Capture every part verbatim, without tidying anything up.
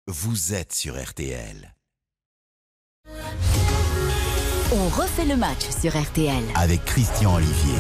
Vous êtes sur R T L. On refait le match sur R T L. Avec Christian Olivier.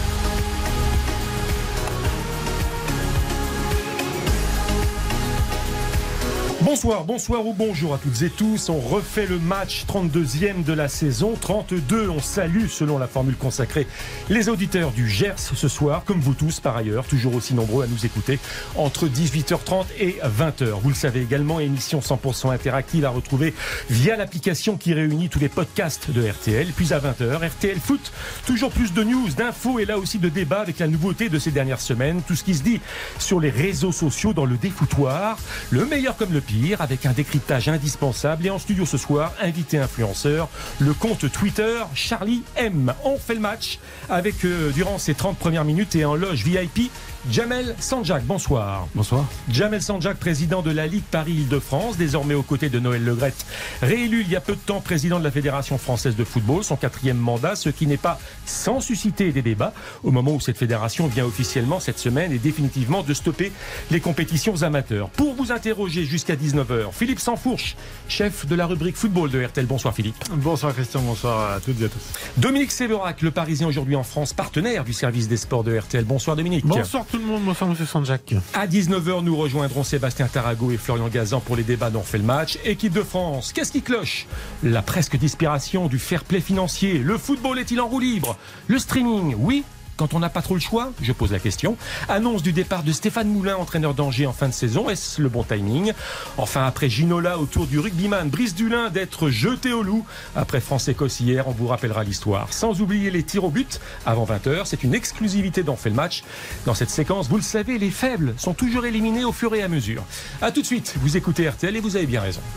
Bonsoir, bonsoir ou bonjour à toutes et tous. On refait le match trente-deuxième de la saison. trente-deux, on salue, selon la formule consacrée, les auditeurs du Gers ce soir, comme vous tous par ailleurs, toujours aussi nombreux à nous écouter, entre dix-huit heures trente et vingt heures. Vous le savez également, émission cent pour cent interactive à retrouver via l'application qui réunit tous les podcasts de R T L. Puis à vingt heures, R T L Foot, toujours plus de news, d'infos et là aussi de débats avec la nouveauté de ces dernières semaines. Tout ce qui se dit sur les réseaux sociaux dans le défoutoir, le meilleur comme le pire, avec un décryptage indispensable. Et en studio ce soir, invité influenceur, le compte Twitter Charlie M. On fait le match avec, euh, durant ces trente premières minutes et en loge V I P, Jamel Sanjak. Bonsoir. Bonsoir. Jamel Sanjak, président de la Ligue Paris-Île-de-France, désormais aux côtés de Noël Le Graët, réélu il y a peu de temps président de la Fédération Française de Football, son quatrième mandat, ce qui n'est pas sans susciter des débats, au moment où cette fédération vient officiellement cette semaine et définitivement de stopper les compétitions amateurs. Pour vous interroger jusqu'à dix-neuf heures, Philippe Sansfourche, chef de la rubrique football de R T L. Bonsoir Philippe. Bonsoir Christian, bonsoir à toutes et à tous. Dominique Sévérac, le Parisien aujourd'hui en France, partenaire du service des sports de R T L. Bonsoir Dominique. Bonsoir tout le monde, bonsoir Monsieur Sanjak. À dix-neuf heures, nous rejoindrons Sébastien Tarago et Florian Gazan pour les débats dont on fait le match. Équipe de France, qu'est-ce qui cloche? La presque disparition du fair play financier. Le football est-il en roue libre? Le streaming, oui, quand on n'a pas trop le choix, je pose la question. Annonce du départ de Stéphane Moulin, entraîneur d'Angers en fin de saison. Est-ce le bon timing? Enfin, après Ginola autour du rugbyman Brice Dulin d'être jeté au loup. Après France-Écosse hier, on vous rappellera l'histoire. Sans oublier les tirs au but avant vingt heures. C'est une exclusivité d'On fait le match. Dans cette séquence, vous le savez, les faibles sont toujours éliminés au fur et à mesure. A tout de suite, vous écoutez R T L et vous avez bien raison.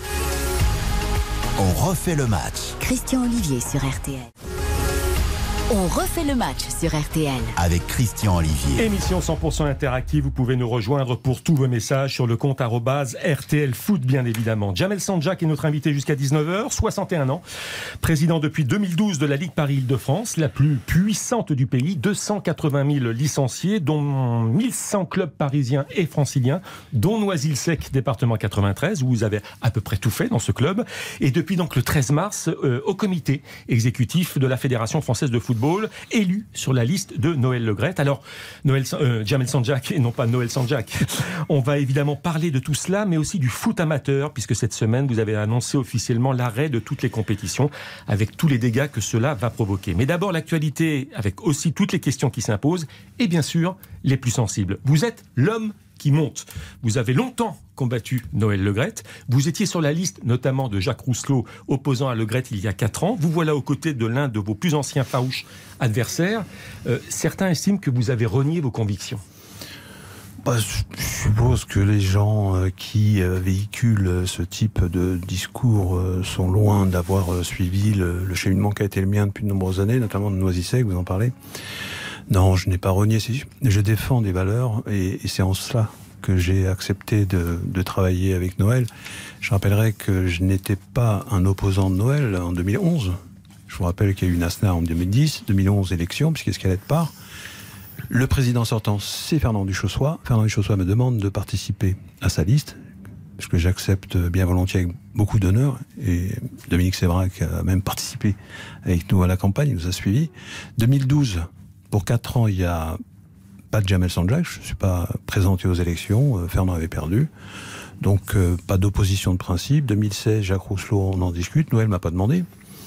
On refait le match. Christian Olivier sur R T L. On refait le match sur R T L. Avec Christian Olivier. Émission cent pour cent interactive, vous pouvez nous rejoindre pour tous vos messages sur le compte arobase R T L Foot, bien évidemment. Jamel Sanjak est notre invité jusqu'à dix-neuf heures, soixante et un ans, président depuis deux mille douze de la Ligue Paris-Île-de-France, la plus puissante du pays, deux cent quatre-vingt mille licenciés, dont mille cent clubs parisiens et franciliens, dont Noisy-le-Sec, département quatre-vingt-treize, où vous avez à peu près tout fait dans ce club. Et depuis donc le treize mars, euh, au comité exécutif de la Fédération française de football, élu sur la liste de Noël Le Graët. Alors, Noël, euh, Jamel Sanjak, et non pas Noël Sanjak, on va évidemment parler de tout cela, mais aussi du foot amateur, puisque cette semaine, vous avez annoncé officiellement l'arrêt de toutes les compétitions, avec tous les dégâts que cela va provoquer. Mais d'abord, l'actualité, avec aussi toutes les questions qui s'imposent, et bien sûr, les plus sensibles. Vous êtes l'homme qui monte. Vous avez longtemps combattu Noël Le Graët. Vous étiez sur la liste notamment de Jacques Rousselot, opposant à Le Graët il y a quatre ans. Vous voilà aux côtés de l'un de vos plus anciens farouches adversaires. Euh, certains estiment que vous avez renié vos convictions. Bah, je suppose que les gens euh, qui euh, véhiculent ce type de discours euh, sont loin d'avoir euh, suivi le, le cheminement qui a été le mien depuis de nombreuses années, notamment de Noisy-le-Sec, vous en parlez. Non, je n'ai pas renié. Je défends des valeurs et, et c'est en cela que j'ai accepté de, de travailler avec Noël. Je rappellerai que je n'étais pas un opposant de Noël en deux mille onze. Je vous rappelle qu'il y a eu une ASNA en deux mille dix, deux mille onze élection, puisqu'il y a de part. Le président sortant, c'est Fernand Duchossois. Fernand Duchossois me demande de participer à sa liste, ce que j'accepte bien volontiers avec beaucoup d'honneur. Et Dominique Sévérac a même participé avec nous à la campagne, il nous a suivis. deux mille douze, pour quatre ans, il n'y a pas de Jamel Sanjak, je ne suis pas présenté aux élections, euh, Fernand avait perdu. Donc, euh, pas d'opposition de principe. deux mille seize, Jacques Rousselot, on en discute, Noël ne m'a pas demandé.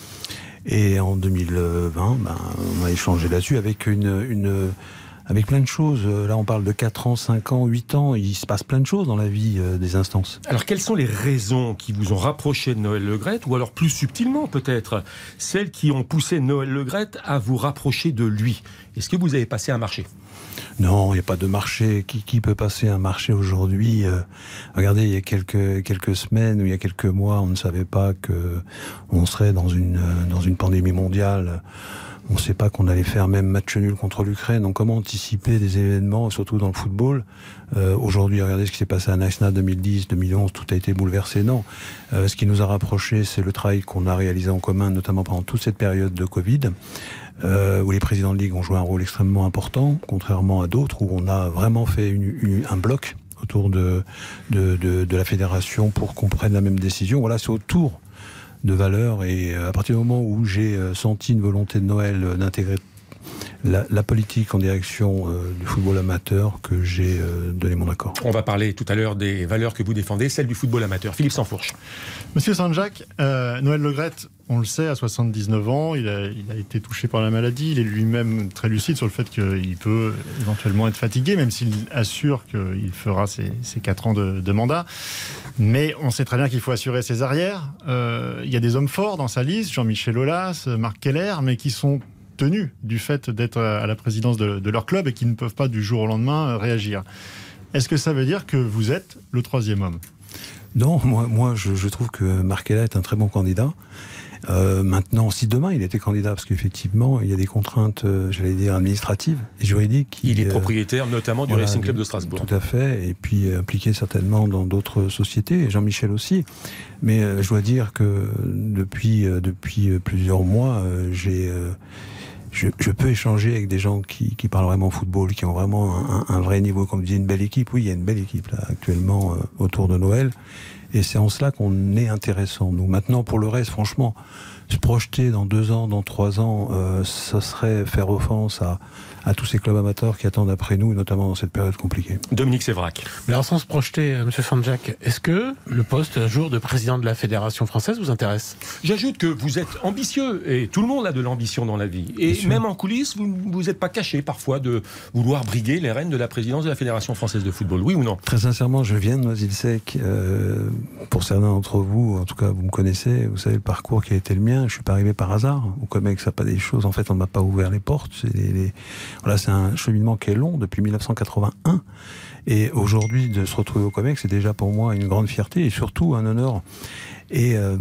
Et en deux mille vingt, ben, on a échangé là-dessus avec, une, une, avec plein de choses. Là, on parle de quatre ans, cinq ans, huit ans, il se passe plein de choses dans la vie euh, des instances. Alors, quelles sont les raisons qui vous ont rapproché de Noël Le Graët, ou alors plus subtilement peut-être, celles qui ont poussé Noël Le Graët à vous rapprocher de lui? Est-ce que vous avez passé un marché? Non, il n'y a pas de marché. Qui, qui peut passer un marché aujourd'hui? euh, Regardez, il y a quelques, quelques semaines ou il y a quelques mois, on ne savait pas qu'on serait dans une, dans une pandémie mondiale. On ne sait pas qu'on allait faire même match nul contre l'Ukraine. Donc comment anticiper des événements, surtout dans le football? euh, Aujourd'hui, regardez ce qui s'est passé à Naïsna deux mille dix, deux mille onze, tout a été bouleversé. Non. Euh, ce qui nous a rapprochés, c'est le travail qu'on a réalisé en commun, notamment pendant toute cette période de Covid. Euh, où les présidents de ligue ont joué un rôle extrêmement important, contrairement à d'autres où on a vraiment fait une, une, un bloc autour de, de, de, de la fédération pour qu'on prenne la même décision. Voilà, c'est autour de valeurs, et à partir du moment où j'ai senti une volonté de Noël d'intégrer La, la politique en direction euh, du football amateur, que j'ai euh, donné mon accord. On va parler tout à l'heure des valeurs que vous défendez, celles du football amateur. Philippe Sansfourche. Monsieur Sanjak, euh, Noël Le Graët, on le sait, à soixante-dix-neuf ans, il a, il a été touché par la maladie. Il est lui-même très lucide sur le fait qu'il peut éventuellement être fatigué, même s'il assure qu'il fera ses, ses quatre ans de, de mandat. Mais on sait très bien qu'il faut assurer ses arrières. Euh, il y a des hommes forts dans sa liste, Jean-Michel Aulas, Marc Keller, mais qui sont tenus du fait d'être à la présidence de, de leur club et qui ne peuvent pas du jour au lendemain réagir. Est-ce que ça veut dire que vous êtes le troisième homme ? Non, moi, moi je, je trouve que Marc Keller est un très bon candidat. Euh, maintenant, si demain il était candidat, parce qu'effectivement il y a des contraintes, euh, j'allais dire administratives et juridiques. Qui, il est propriétaire euh, notamment du voilà, Racing Club de Strasbourg. Tout à fait, et puis euh, impliqué certainement dans d'autres sociétés, et Jean-Michel aussi. Mais euh, je dois dire que depuis, euh, depuis plusieurs mois, euh, j'ai... Euh, Je, je peux échanger avec des gens qui, qui parlent vraiment football, qui ont vraiment un, un vrai niveau, comme dit une belle équipe. Oui, il y a une belle équipe là actuellement euh, autour de Noël, et c'est en cela qu'on est intéressant. Nous, maintenant, pour le reste, franchement, se projeter dans deux ans, dans trois ans, euh, ça serait faire offense à, à tous ces clubs amateurs qui attendent après nous, notamment dans cette période compliquée. Dominique Sévrac. Mais alors, sans se projeter, M. Sanjak, est-ce que le poste un jour de président de la Fédération française vous intéresse ? J'ajoute que vous êtes ambitieux, et tout le monde a de l'ambition dans la vie. Et même en coulisses, vous n'êtes pas caché parfois de vouloir briguer les rênes de la présidence de la Fédération française de football, oui ou non ? Très sincèrement, je viens de Noisy-le-Sec. Euh, pour certains d'entre vous, en tout cas vous me connaissez, vous savez le parcours qui a été le mien. Je suis pas arrivé par hasard. Au Comex, ça n'a pas des choses. En fait, on ne m'a pas ouvert les portes. C'est les, les... Voilà, c'est un cheminement qui est long depuis mille neuf cent quatre-vingt-un. Et aujourd'hui, de se retrouver au Comex, c'est déjà pour moi une grande fierté et surtout un honneur. Et, euh,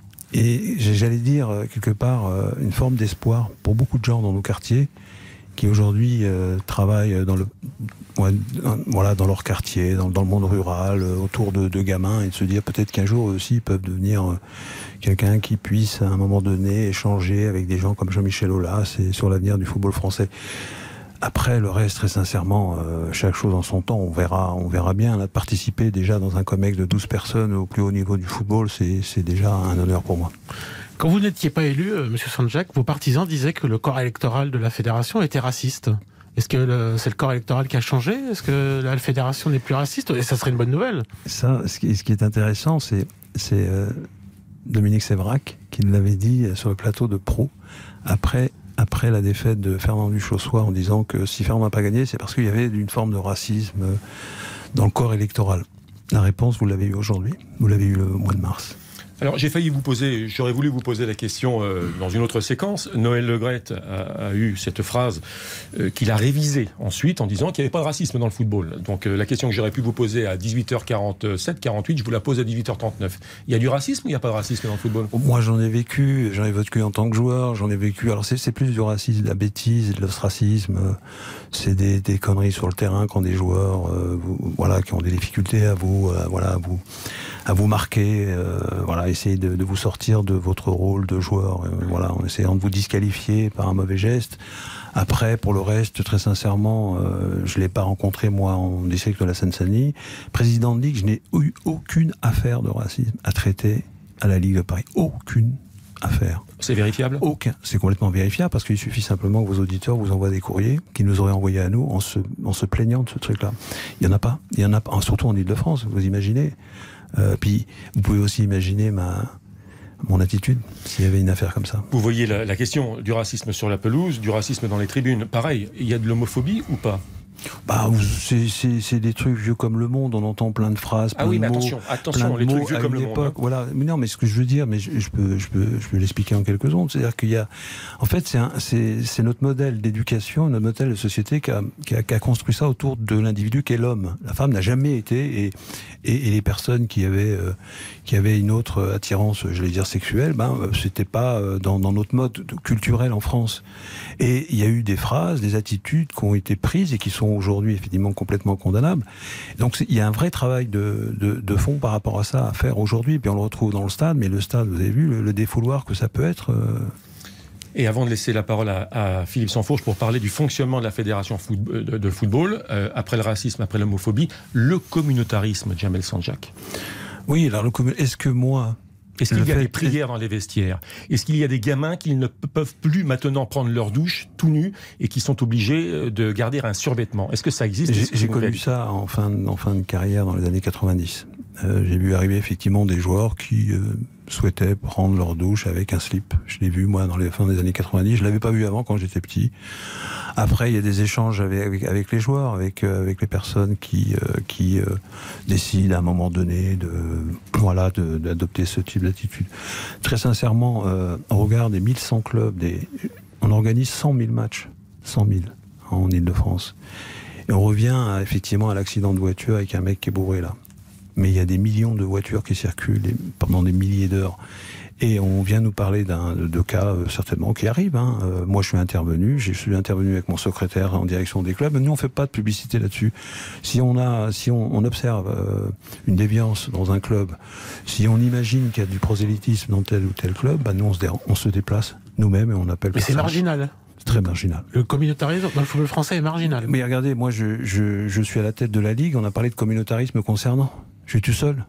et j'allais dire, quelque part, une forme d'espoir pour beaucoup de gens dans nos quartiers qui aujourd'hui euh, travaillent dans le, ouais, voilà, dans leur quartier, dans, dans le monde rural, euh, autour de, de gamins, et de se dire peut-être qu'un jour eux aussi ils peuvent devenir euh, quelqu'un qui puisse à un moment donné échanger avec des gens comme Jean-Michel Aulas et sur l'avenir du football français. Après, le reste, très sincèrement, euh, chaque chose en son temps, on verra, on verra bien. Là, de participer déjà dans un comex de douze personnes au plus haut niveau du football, c'est, c'est déjà un honneur pour moi. Quand vous n'étiez pas élu, euh, M. Sanjak, vos partisans disaient que le corps électoral de la Fédération était raciste. Est-ce que le, c'est le corps électoral qui a changé ? Est-ce que la Fédération n'est plus raciste ? Et ça serait une bonne nouvelle. Ça, ce qui, ce qui est intéressant, c'est, c'est euh, Dominique Sévrac qui l'avait dit sur le plateau de Pro, après... après la défaite de Fernand Duchossois, en disant que si Fernand n'a pas gagné, c'est parce qu'il y avait une forme de racisme dans le corps électoral. La réponse, vous l'avez eue aujourd'hui, vous l'avez eue le mois de mars. Alors j'ai failli vous poser, j'aurais voulu vous poser la question euh, dans une autre séquence. Noël Le Graët a, a eu cette phrase euh, qu'il a révisée ensuite en disant qu'il n'y avait pas de racisme dans le football. Donc euh, la question que j'aurais pu vous poser à dix-huit heures quarante-sept, quarante-huit, je vous la pose à dix-huit heures trente-neuf. Il y a du racisme ou il n'y a pas de racisme dans le football ? Moi j'en ai vécu, j'en ai vécu en tant que joueur, j'en ai vécu, alors c'est, c'est plus du racisme, de la bêtise, de l'ostracisme, c'est des, des conneries sur le terrain quand des joueurs euh, vous, voilà, qui ont des difficultés à vous, euh, voilà, à vous, à vous marquer, euh, voilà, essayer de, de vous sortir de votre rôle de joueur, euh, voilà, en essayant de vous disqualifier par un mauvais geste. Après, pour le reste, très sincèrement, euh, je ne l'ai pas rencontré, moi, en district de la Seine-Saint-Denis. Président de Ligue, je n'ai eu aucune affaire de racisme à traiter à la Ligue de Paris. Aucune affaire. C'est vérifiable ? Aucun. C'est complètement vérifiable, parce qu'il suffit simplement que vos auditeurs vous envoient des courriers qu'ils nous auraient envoyés à nous en se, en se plaignant de ce truc-là. Il n'y en a pas. Il y en a pas, surtout en Ile-de-France, vous imaginez. Euh, puis, vous pouvez aussi imaginer ma... mon attitude, s'il y avait une affaire comme ça. Vous voyez la, la question du racisme sur la pelouse, du racisme dans les tribunes. Pareil, il y a de l'homophobie ou pas ? Bah, c'est, c'est, c'est des trucs vieux comme le monde, on entend plein de phrases, plein ah oui, de mais mots, attention, attention, les mots trucs vieux comme le époque, monde. Hein. Voilà. Mais non, mais ce que je veux dire, mais je, je peux, je peux, je peux l'expliquer en quelques secondes. C'est-à-dire qu'il y a, en fait, c'est, un, c'est, c'est notre modèle d'éducation, notre modèle de société qui a, qui a, qui a construit ça autour de l'individu qui est l'homme. La femme n'a jamais été, et, et, et les personnes qui avaient, euh, qui avaient une autre attirance, je vais dire sexuelle, ben, c'était pas dans, dans notre mode culturel en France. Et il y a eu des phrases, des attitudes qui ont été prises et qui sont aujourd'hui effectivement complètement condamnable. Donc il y a un vrai travail de, de, de fond par rapport à ça à faire aujourd'hui, puis on le retrouve dans le stade, mais le stade, vous avez vu le, le défouloir que ça peut être. Euh... Et avant de laisser la parole à, à Philippe Sansfourche pour parler du fonctionnement de la Fédération foot, de, de football, euh, après le racisme, après l'homophobie, le communautarisme, Jamel Sanjak. Oui, alors le commun... est-ce que moi... Est-ce qu'il y a fait... des prières dans les vestiaires? Est-ce qu'il y a des gamins qui ne peuvent plus maintenant prendre leur douche tout nus et qui sont obligés de garder un survêtement? Est-ce que ça existe? J'ai, que j'ai connu ça en fin, en fin de carrière dans les années quatre-vingt-dix. Euh, j'ai vu arriver effectivement des joueurs qui euh, souhaitaient prendre leur douche avec un slip. Je l'ai vu moi dans les fins des années quatre-vingt-dix. Je l'avais pas vu avant quand j'étais petit. Après, il y a des échanges avec, avec, avec les joueurs, avec, euh, avec les personnes qui, euh, qui euh, décident à un moment donné de, voilà, de, d'adopter ce type d'attitude. Très sincèrement, euh, on regarde des mille cent clubs, des, on organise cent mille matchs, cent mille en Ile-de-France. Et on revient à, effectivement à l'accident de voiture avec un mec qui est bourré là. Mais il y a des millions de voitures qui circulent pendant des milliers d'heures. Et on vient nous parler d'un, de cas euh, certainement qui arrivent. Hein. Euh, moi, je suis intervenu, je suis intervenu avec mon secrétaire en direction des clubs. Nous, on fait pas de publicité là-dessus. Si on a, si on, on observe euh, une déviance dans un club, si on imagine qu'il y a du prosélytisme dans tel ou tel club, bah nous, on se, dé- on se déplace nous-mêmes et on appelle. Mais c'est marginal. C'est très marginal. Le communautarisme dans le football français est marginal. Mais regardez, moi, je, je, je suis à la tête de la Ligue. On a parlé de communautarisme concernant. Je suis tout seul.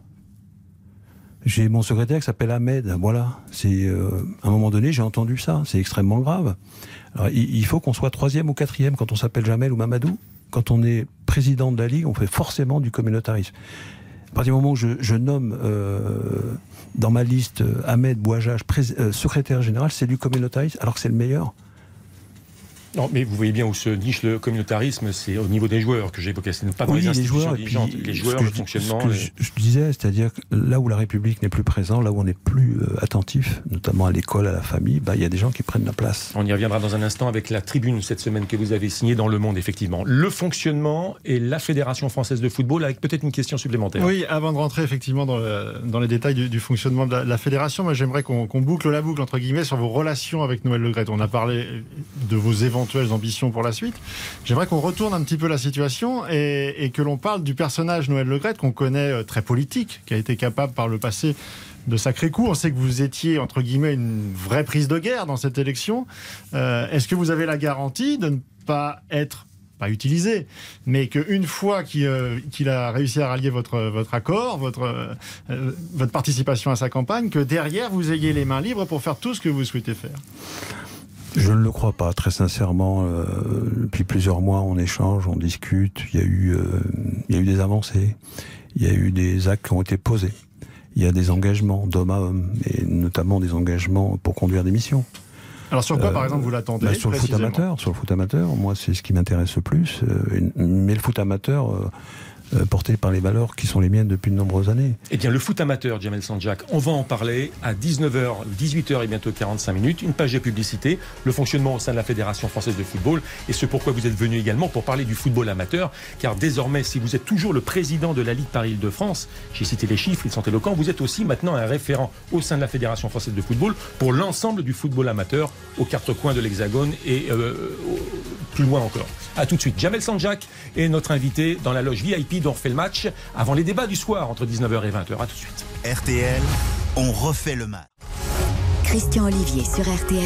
J'ai mon secrétaire qui s'appelle Ahmed, voilà. C'est, euh, à un moment donné, j'ai entendu ça. C'est extrêmement grave. Alors, il, il faut qu'on soit troisième ou quatrième quand on s'appelle Jamel ou Mamadou. Quand on est président de la Ligue, on fait forcément du communautarisme. À partir du moment où je, je nomme euh, dans ma liste Ahmed Bouajaj, pré- euh, secrétaire général, c'est du communautarisme, alors que c'est le meilleur. Non, mais vous voyez bien où se niche le communautarisme, c'est au niveau des joueurs que j'évoquais. C'est pas dans Oui, les les institutions joueurs, et dirigeantes. puis, Les ce joueurs, que le je- fonctionnement. Ce que les- je, je disais, c'est-à-dire que là où la République n'est plus présente, là où on n'est plus euh, attentif, notamment à l'école, à la famille, bah, il y a des gens qui prennent la place. On y reviendra dans un instant avec la tribune cette semaine que vous avez signée dans Le Monde, effectivement. Le fonctionnement et la Fédération française de football, avec peut-être une question supplémentaire. Oui, avant de rentrer effectivement dans, le, dans les détails du, du fonctionnement de la, de la fédération, moi j'aimerais qu'on, qu'on boucle la boucle entre guillemets sur vos relations avec Noël Le Graët. On a parlé de vos éventuelles ambitions pour la suite. J'aimerais qu'on retourne un petit peu la situation et, et que l'on parle du personnage Noël Le Graët qu'on connaît très politique, qui a été capable par le passé de sacrés coups. On sait que vous étiez, entre guillemets, une vraie prise de guerre dans cette élection. Euh, est-ce que vous avez la garantie de ne pas être, pas utilisé, mais qu'une fois qu'il, euh, qu'il a réussi à rallier votre, votre accord, votre, euh, votre participation à sa campagne, que derrière, vous ayez les mains libres pour faire tout ce que vous souhaitez faire? Je ne le crois pas, très sincèrement. Euh, depuis plusieurs mois, on échange, on discute. Il y a eu, euh, il y a eu des avancées. Il y a eu des actes qui ont été posés. Il y a des engagements d'homme à homme, et notamment des engagements pour conduire des missions. Alors sur quoi, Euh, par exemple, vous l'attendez bah, sur le foot amateur, sur le foot amateur, moi, c'est ce qui m'intéresse le plus. Euh, mais le foot amateur, euh, euh, porté par les valeurs qui sont les miennes depuis de nombreuses années. Eh bien, le foot amateur, Jamel Sanjak, on va en parler à dix-neuf heures, dix-huit heures et bientôt quarante-cinq minutes. Une page de publicité, le fonctionnement au sein de la Fédération française de football et ce pourquoi vous êtes venu également pour parler du football amateur. Car désormais, si vous êtes toujours le président de la Ligue Paris-Île-de-France, j'ai cité les chiffres, ils sont éloquents, vous êtes aussi maintenant un référent au sein de la Fédération française de football pour l'ensemble du football amateur aux quatre coins de l'Hexagone et euh, plus loin encore. A tout de suite. Jamel Sanjak est notre invité dans la loge V I P dont on refait le match avant les débats du soir entre dix-neuf heures et vingt heures. A tout de suite. R T L, on refait le match. Christian Olivier sur R T L.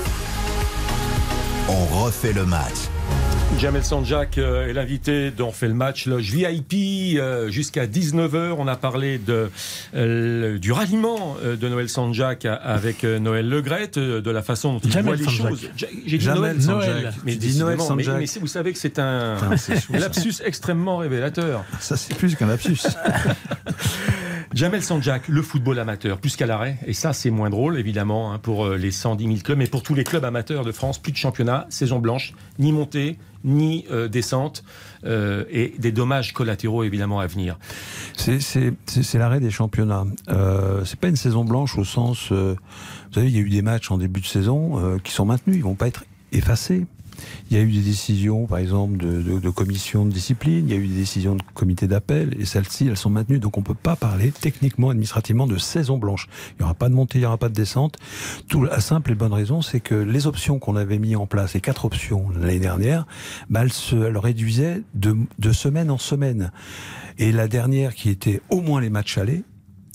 On refait le match. Jamel Sanjak euh, est l'invité dont on fait le match loge V I P euh, jusqu'à dix-neuf heures. On a parlé de, euh, du ralliement euh, de Noël Sanjak avec euh, Noël Le Graët, euh, de la façon dont il Jamel voit les Sanjak. choses. Ja- J'ai dit Jamel Noël Sanjak. Noël. Mais Tu dis Noël décidément, mais, Sanjak. mais c'est- vous savez que c'est un Putain, c'est chou, ça. lapsus extrêmement révélateur. Ça, c'est plus qu'un lapsus. Jamel Sanjak, le football amateur, plus qu'à l'arrêt. Et ça, c'est moins drôle, évidemment, hein, pour euh, les cent dix mille clubs, mais pour tous les clubs amateurs de France, plus de championnat, saison blanche, ni montée, ni euh, descente, euh, et des dommages collatéraux, évidemment, à venir. C'est, c'est, c'est, c'est l'arrêt des championnats. Euh, c'est pas une saison blanche au sens... Euh, vous savez, il y a eu des matchs en début de saison euh, qui sont maintenus, ils vont pas être effacés. Il y a eu des décisions, par exemple, de, de, de commission de discipline, il y a eu des décisions de comité d'appel, et celles-ci, elles sont maintenues. Donc on ne peut pas parler techniquement, administrativement, de saison blanche. Il n'y aura pas de montée, il n'y aura pas de descente. Tout, la simple et bonne raison, c'est que les options qu'on avait mis en place, les quatre options l'année dernière, bah, elles se elles réduisaient de, de semaine en semaine. Et la dernière, qui était au moins les matchs allés,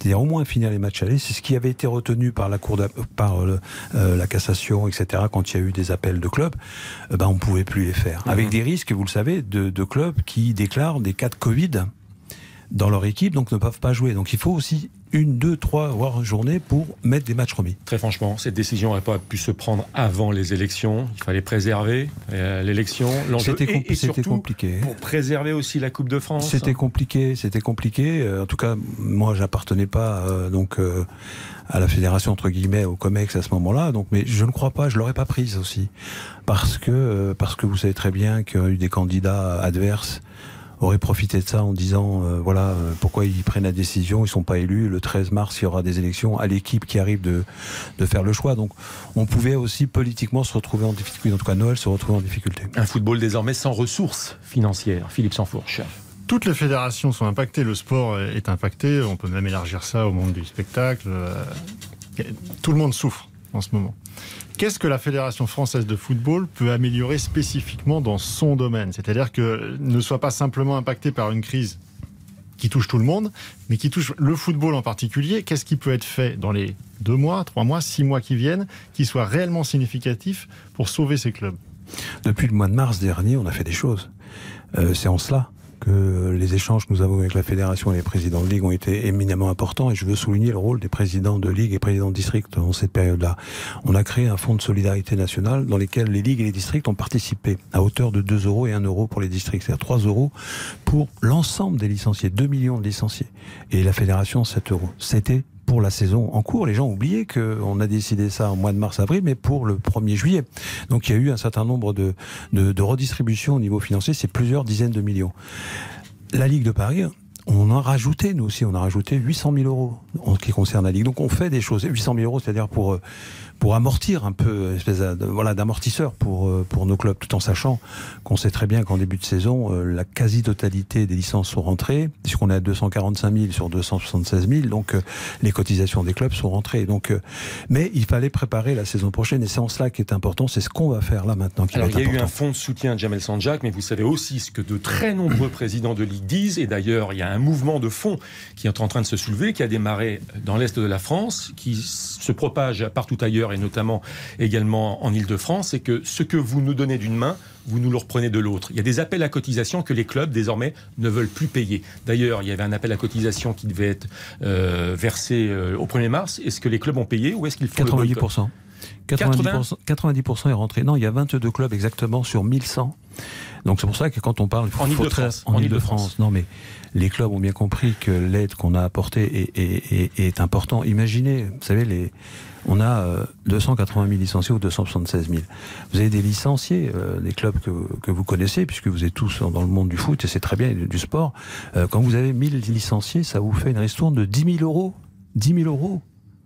c'est-à-dire au moins finir les matchs allés. C'est ce qui avait été retenu par la cour de, par le, euh, la cassation, et cetera. Quand il y a eu des appels de clubs, euh, ben on pouvait plus les faire. Mmh. Avec des risques, vous le savez, de, de clubs qui déclarent des cas de Covid dans leur équipe, donc ne peuvent pas jouer. Donc il faut aussi une, deux, trois, voire une journée pour mettre des matchs remis. Très franchement, cette décision n'aurait pas pu se prendre avant les élections. Il fallait préserver euh, l'élection, l'enjeu. C'était, compl- et, et c'était surtout compliqué. Pour préserver aussi la Coupe de France. C'était compliqué, c'était compliqué. Euh, en tout cas, moi, j'appartenais pas euh, donc euh, à la fédération entre guillemets, au Comex à ce moment-là. Donc, mais je ne crois pas, je l'aurais pas prise aussi, parce que euh, parce que vous savez très bien qu'il y a eu des candidats adverses auraient profité de ça en disant euh, voilà euh, pourquoi ils prennent la décision, ils sont pas élus, le treize mars il y aura des élections, à l'équipe qui arrive de, de faire le choix. Donc on pouvait aussi politiquement se retrouver en difficulté, en tout cas Noël se retrouver en difficulté. Un football désormais sans ressources financières. Philippe Sansfourche. Toutes les fédérations sont impactées, le sport est impacté, on peut même élargir ça au monde du spectacle. Tout le monde souffre en ce moment. Qu'est-ce que la Fédération française de football peut améliorer spécifiquement dans son domaine ? C'est-à-dire que ne soit pas simplement impacté par une crise qui touche tout le monde, mais qui touche le football en particulier. Qu'est-ce qui peut être fait dans les deux mois, trois mois, six mois qui viennent, qui soit réellement significatif pour sauver ces clubs ? Depuis le mois de mars dernier, on a fait des choses. Euh, c'est en cela que les échanges que nous avons avec la fédération et les présidents de ligue ont été éminemment importants, et je veux souligner le rôle des présidents de ligue et présidents de district dans cette période-là. On a créé un fonds de solidarité nationale dans lequel les ligues et les districts ont participé à hauteur de deux euros et un euro pour les districts, c'est-à-dire trois euros pour l'ensemble des licenciés, deux millions de licenciés, et la fédération sept euros. C'était pour la saison en cours. Les gens ont oublié qu'on a décidé ça en mois de mars-avril, mais pour le premier juillet. Donc il y a eu un certain nombre de, de, de redistributions au niveau financier, c'est plusieurs dizaines de millions. La Ligue de Paris, on a rajouté, nous aussi, on a rajouté huit cent mille euros en ce qui concerne la Ligue. Donc on fait des choses, huit cent mille euros, c'est-à-dire pour, pour amortir un peu, espèce de, voilà, d'amortisseur pour, pour nos clubs, tout en sachant qu'on sait très bien qu'en début de saison, la quasi-totalité des licences sont rentrées, puisqu'on est à deux cent quarante-cinq mille sur deux cent soixante-seize mille, donc les cotisations des clubs sont rentrées. Donc, mais il fallait préparer la saison prochaine, et c'est en cela qui est important, c'est ce qu'on va faire là maintenant qui Alors, va être il y a important. eu un fonds de soutien de Jamel Sanjak, mais vous savez aussi ce que de très nombreux présidents de Ligue disent, et d'ailleurs il y a un mouvement de fond qui est en train de se soulever, qui a démarré dans l'Est de la France, qui se propage partout ailleurs, et notamment également en Île-de-France, c'est que ce que vous nous donnez d'une main, vous nous le reprenez de l'autre. Il y a des appels à cotisation que les clubs, désormais, ne veulent plus payer. D'ailleurs, il y avait un appel à cotisation qui devait être euh, versé euh, au premier mars. Est-ce que les clubs ont payé, ou est-ce qu'ils font quatre-vingt-dix le pour cent. quatre-vingt-dix pour cent, quatre-vingt-dix pour cent est rentré. Non, il y a vingt-deux clubs exactement sur mille cent. Donc c'est pour ça que quand on parle... En Île-de-France. En Île-de-France. Non, mais les clubs ont bien compris que l'aide qu'on a apportée est, est, est, est importante. Imaginez, vous savez, les... on a euh, deux cent quatre-vingt mille licenciés ou deux cent soixante-seize mille. Vous avez des licenciés, euh, des clubs que, que vous connaissez, puisque vous êtes tous dans le monde du foot, et c'est très bien, du sport. Euh, quand vous avez mille licenciés, ça vous fait une ristourne de dix mille euros. dix mille euros.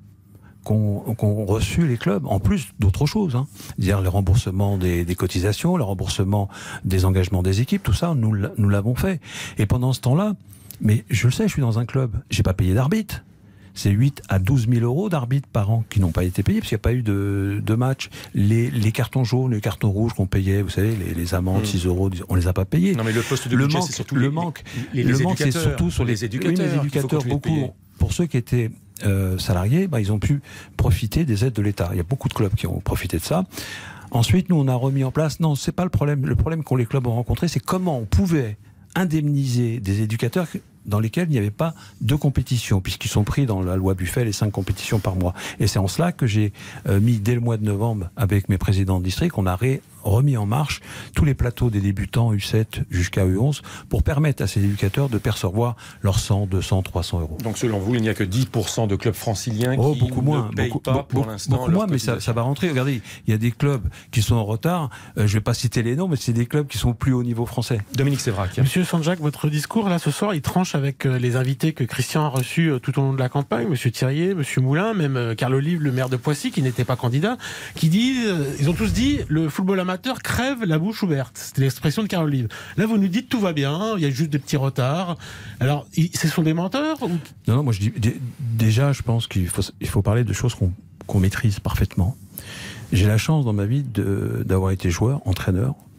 Qu'ont, qu'ont reçu les clubs, en plus d'autres choses, hein. C'est-à-dire le remboursement des, des cotisations, le remboursement des engagements des équipes, tout ça, nous, nous l'avons fait. Et pendant ce temps-là, mais je le sais, je suis dans un club, j'ai pas payé d'arbitre. C'est huit à douze mille euros d'arbitres par an qui n'ont pas été payés, parce qu'il n'y a pas eu de, de match. Les, les cartons jaunes, les cartons rouges qu'on payait, vous savez, les, les amendes, mmh. six euros, on les a pas payés. Non, mais le poste de le budget, manque, c'est surtout le les, manque. Les, les, le les manque, c'est surtout sur les, les éducateurs. Oui, les éducateurs, beaucoup. Pour ceux qui étaient euh, salariés, bah, ils ont pu profiter des aides de l'État. Il y a beaucoup de clubs qui ont profité de ça. Ensuite, nous, on a remis en place... Non, c'est pas le problème. Le problème que les clubs ont rencontré, c'est comment on pouvait indemniser des éducateurs dans lesquels il n'y avait pas de compétition, puisqu'ils sont pris dans la loi Buffet les cinq compétitions par mois. Et c'est en cela que j'ai euh, mis, dès le mois de novembre, avec mes présidents de district, on a ré- remis en marche tous les plateaux des débutants U sept jusqu'à U onze pour permettre à ces éducateurs de percevoir leurs cent, deux cents, trois cents euros. Donc selon vous, il n'y a que dix pour cent de clubs franciliens oh, qui beaucoup moins, ne payent beaucoup, pas beaucoup, pour l'instant beaucoup moins, mais ça, ça va rentrer. Regardez, il y a des clubs qui sont en retard. Euh, je ne vais pas citer les noms, mais c'est des clubs qui sont plus haut niveau français. Dominique Sévrac. Monsieur Sanjak, votre discours là ce soir, il tranche avec les invités que Christian a reçus tout au long de la campagne, Monsieur Thirier, Monsieur Moulin, même Carl Olive, le maire de Poissy, qui n'était pas candidat, qui dit, ils ont tous dit, le football amateur crève la bouche ouverte. C'était l'expression de Carl Olive. Là, vous nous dites tout va bien, il y a juste des petits retards. Alors, ce sont des menteurs ou... Non, non, moi je dis d- déjà, je pense qu'il faut, il faut parler de choses qu'on, qu'on maîtrise parfaitement. J'ai la chance dans ma vie de, d'avoir été joueur, entraîneur,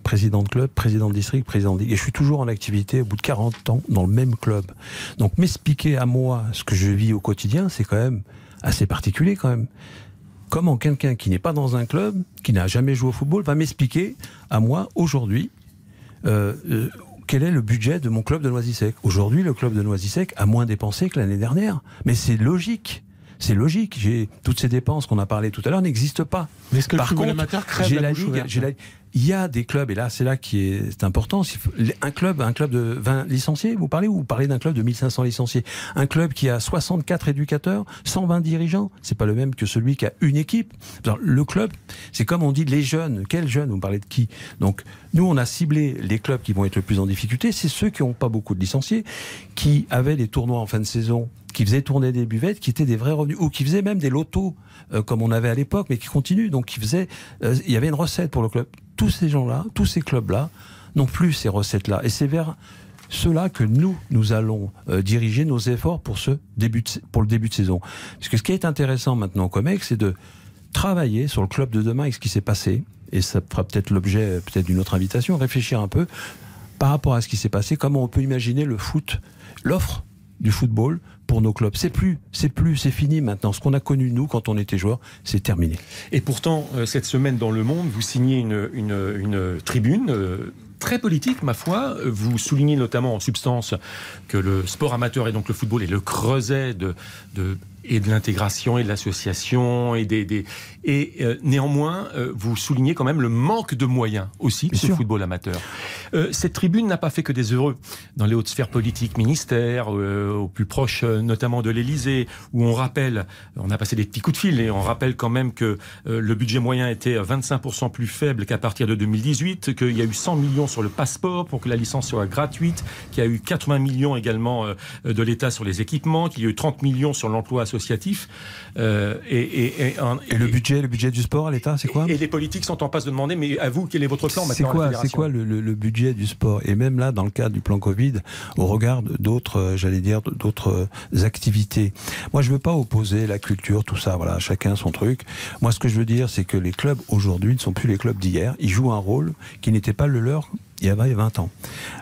président de club, président de district, président de ligue. Et je suis toujours en activité au bout de quarante ans dans le même club. Donc m'expliquer à moi ce que je vis au quotidien, c'est quand même assez particulier quand même. Comment quelqu'un qui n'est pas dans un club, qui n'a jamais joué au football, va m'expliquer à moi aujourd'hui euh, euh, quel est le budget de mon club de Noisy-Sec. Aujourd'hui, le club de Noisy-Sec a moins dépensé que l'année dernière. Mais c'est logique. C'est logique. J'ai, toutes ces dépenses qu'on a parlé tout à l'heure n'existent pas. Mais est-ce que Par le football contre, amateur crève j'ai la la bouche ligue, ouverte j'ai la, il y a des clubs, et là, c'est là qui est, c'est important. Un club, un club de vingt licenciés, vous parlez, ou vous parlez d'un club de mille cinq cents licenciés? Un club qui a soixante-quatre éducateurs, cent vingt dirigeants, c'est pas le même que celui qui a une équipe. Alors, le club, c'est comme on dit les jeunes. Quels jeunes? Vous parlez de qui? Donc, nous, on a ciblé les clubs qui vont être le plus en difficulté. C'est ceux qui n'ont pas beaucoup de licenciés, qui avaient des tournois en fin de saison, qui faisaient tourner des buvettes, qui étaient des vrais revenus, ou qui faisaient même des lotos, euh, comme on avait à l'époque, mais qui continuent. Donc, qui faisaient, euh, il y avait une recette pour le club. Tous ces gens-là, tous ces clubs-là, n'ont plus ces recettes-là. Et c'est vers ceux-là que nous, nous allons euh, diriger nos efforts pour, ce début de, pour le début de saison. Parce que ce qui est intéressant maintenant au COMEX, c'est de travailler sur le club de demain avec ce qui s'est passé. Et ça fera peut-être l'objet peut-être d'une autre invitation, réfléchir un peu par rapport à ce qui s'est passé, comment on peut imaginer le foot, l'offre du football pour nos clubs. C'est plus, c'est plus, c'est fini maintenant. Ce qu'on a connu, nous, quand on était joueurs, c'est terminé. Et pourtant, euh, cette semaine dans Le Monde, vous signez une, une, une tribune euh, très politique, ma foi. Vous soulignez notamment en substance que le sport amateur et donc le football est le creuset de... de et de l'intégration et de l'association et des, des et euh, néanmoins euh, vous soulignez quand même le manque de moyens aussi du football amateur. Euh, cette tribune n'a pas fait que des heureux dans les hautes sphères politiques, ministères, euh, au plus proche euh, notamment de l'Élysée, où on rappelle, on a passé des petits coups de fil et on rappelle quand même que euh, le budget moyen était vingt-cinq pour cent plus faible qu'à partir de deux mille dix-huit, qu'il y a eu cent millions sur le passeport pour que la licence soit gratuite, qu'il y a eu quatre-vingts millions également euh, de l'État sur les équipements, qu'il y a eu trente millions sur l'emploi associatif. Associatif euh, et, et, et, un, et, et le budget, le budget du sport à l'État, c'est quoi? Et les politiques sont en passe de demander, mais à vous, quel est votre plan maintenant? C'est quoi, c'est quoi le, le, le budget du sport? Et même là, dans le cadre du plan Covid, au regard d'autres, euh, j'allais dire, d'autres activités. Moi, je veux pas opposer la culture, tout ça. Voilà, chacun son truc. Moi, ce que je veux dire, c'est que les clubs aujourd'hui ne sont plus les clubs d'hier. Ils jouent un rôle qui n'était pas le leur il y a vingt ans.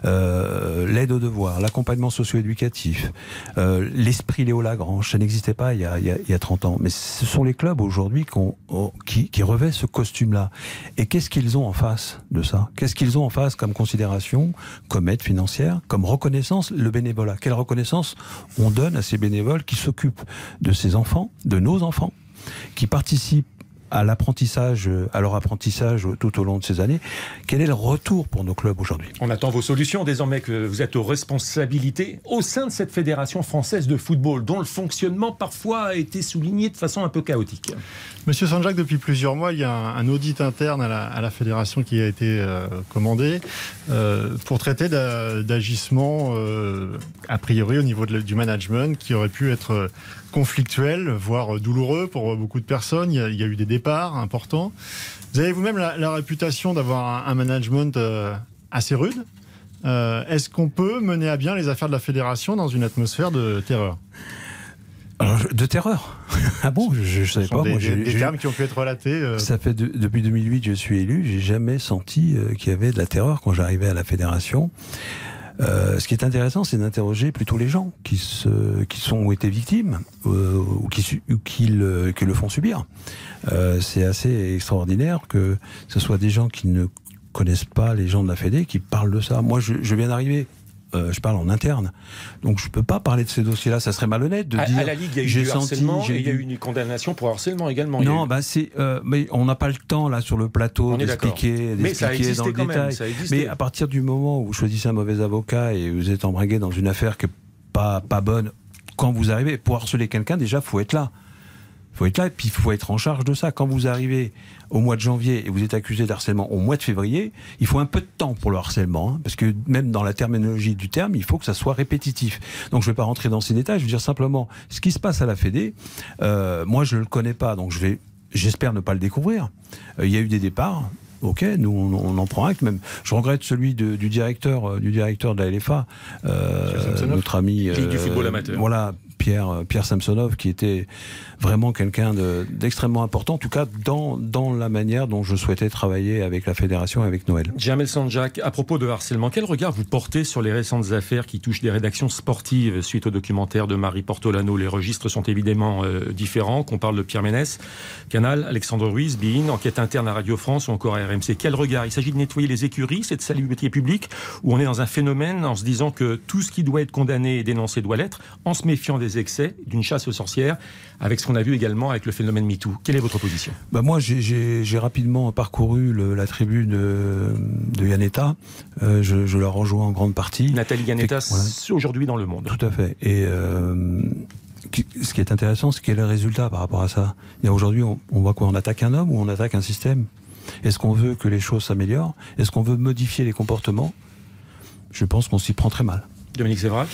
Euh, l'aide aux devoirs, l'accompagnement socio-éducatif, euh, l'esprit Léo Lagrange, ça n'existait pas il y, a, il, y a, il y a trente ans. Mais ce sont les clubs aujourd'hui qu'on, qui, qui revêtent ce costume-là. Et qu'est-ce qu'ils ont en face de ça? Qu'est-ce qu'ils ont en face comme considération, comme aide financière, comme reconnaissance? Le bénévolat. Quelle reconnaissance on donne à ces bénévoles qui s'occupent de ces enfants, de nos enfants, qui participent à l'apprentissage, à leur apprentissage tout au long de ces années. Quel est le retour pour nos clubs aujourd'hui? On attend vos solutions désormais que vous êtes aux responsabilités au sein de cette Fédération française de football, dont le fonctionnement parfois a été souligné de façon un peu chaotique. Monsieur Sanjak, depuis plusieurs mois, il y a un, un audit interne à la, à la fédération qui a été euh, commandé euh, pour traiter d'agissements euh, a priori au niveau de, du management qui aurait pu être conflictuel, voire douloureux pour beaucoup de personnes. Il y a, il y a eu des départs importants. Vous avez vous-même la, la réputation d'avoir un, un management euh, assez rude. Euh, est-ce qu'on peut mener à bien les affaires de la fédération dans une atmosphère de terreur? Alors, de terreur? Ah bon, je ne savais pas. Des, Moi, des, j'ai, des j'ai, termes qui ont pu être relatés. Euh... Ça fait de, depuis deux mille huit, je suis élu. J'ai jamais senti euh, qu'il y avait de la terreur quand j'arrivais à la fédération. Euh, ce qui est intéressant, c'est d'interroger plutôt les gens qui se, qui sont ou été victimes euh, ou qui, ou qui, le, qui le font subir. Euh, c'est assez extraordinaire que ce soit des gens qui ne connaissent pas les gens de la Fédé qui parlent de ça. Moi, je, je viens d'arriver. Euh, je parle en interne, donc je peux pas parler de ces dossiers-là. Ça serait malhonnête de à, dire. À la Ligue, il y a eu j'ai du senti, harcèlement j'ai et il y a eu une condamnation pour harcèlement également. Non, bah c'est, euh, mais on n'a pas le temps là sur le plateau d'expliquer, d'expliquer dans le détail. Mais à partir du moment où vous choisissez un mauvais avocat et vous êtes embringué dans une affaire qui est pas pas bonne, quand vous arrivez pour harceler quelqu'un, déjà faut être là. faut être là et puis il faut être en charge de ça. Quand vous arrivez au mois de janvier et vous êtes accusé d'harcèlement au mois de février, il faut un peu de temps pour le harcèlement, hein, parce que même dans la terminologie du terme, il faut que ça soit répétitif. Donc je ne vais pas rentrer dans ces détails, je veux dire simplement ce qui se passe à la Fédé, euh, moi je ne le connais pas, donc je vais, j'espère ne pas le découvrir. Euh, il y a eu des départs. Ok, nous on, on en prend acte. Même, je regrette celui de, du directeur, euh, du directeur de la L F A, euh, notre ami, Ligue euh, du football amateur. Voilà, Pierre, Pierre Samsonov, qui était vraiment quelqu'un de, d'extrêmement important, en tout cas dans, dans la manière dont je souhaitais travailler avec la fédération et avec Noël. Jamel Sanjak, à propos de harcèlement, quel regard vous portez sur les récentes affaires qui touchent des rédactions sportives suite au documentaire de Marie Portolano? Les registres sont évidemment euh, différents, qu'on parle de Pierre Ménès, Canal, Alexandre Ruiz, Bein, enquête interne à Radio France ou encore à R M C. Quel regard? Il s'agit de nettoyer les écuries, c'est de salubrité publique, où on est dans un phénomène en se disant que tout ce qui doit être condamné et dénoncé doit l'être, en se méfiant des excès, d'une chasse aux sorcières, avec ce qu'on a vu également avec le phénomène MeToo. Quelle est votre position? Bah moi, j'ai, j'ai, j'ai rapidement parcouru le, la tribu de, de Yanetta. Euh, je, je la rejoins en grande partie. Nathalie Yanetta, voilà. Aujourd'hui dans Le Monde. Tout à fait. Et euh, ce qui est intéressant, c'est quel est le résultat par rapport à ça. Et aujourd'hui, on, on voit quoi? On attaque un homme ou on attaque un système? Est-ce qu'on veut que les choses s'améliorent? Est-ce qu'on veut modifier les comportements? Je pense qu'on s'y prend très mal. Dominique Sévrac.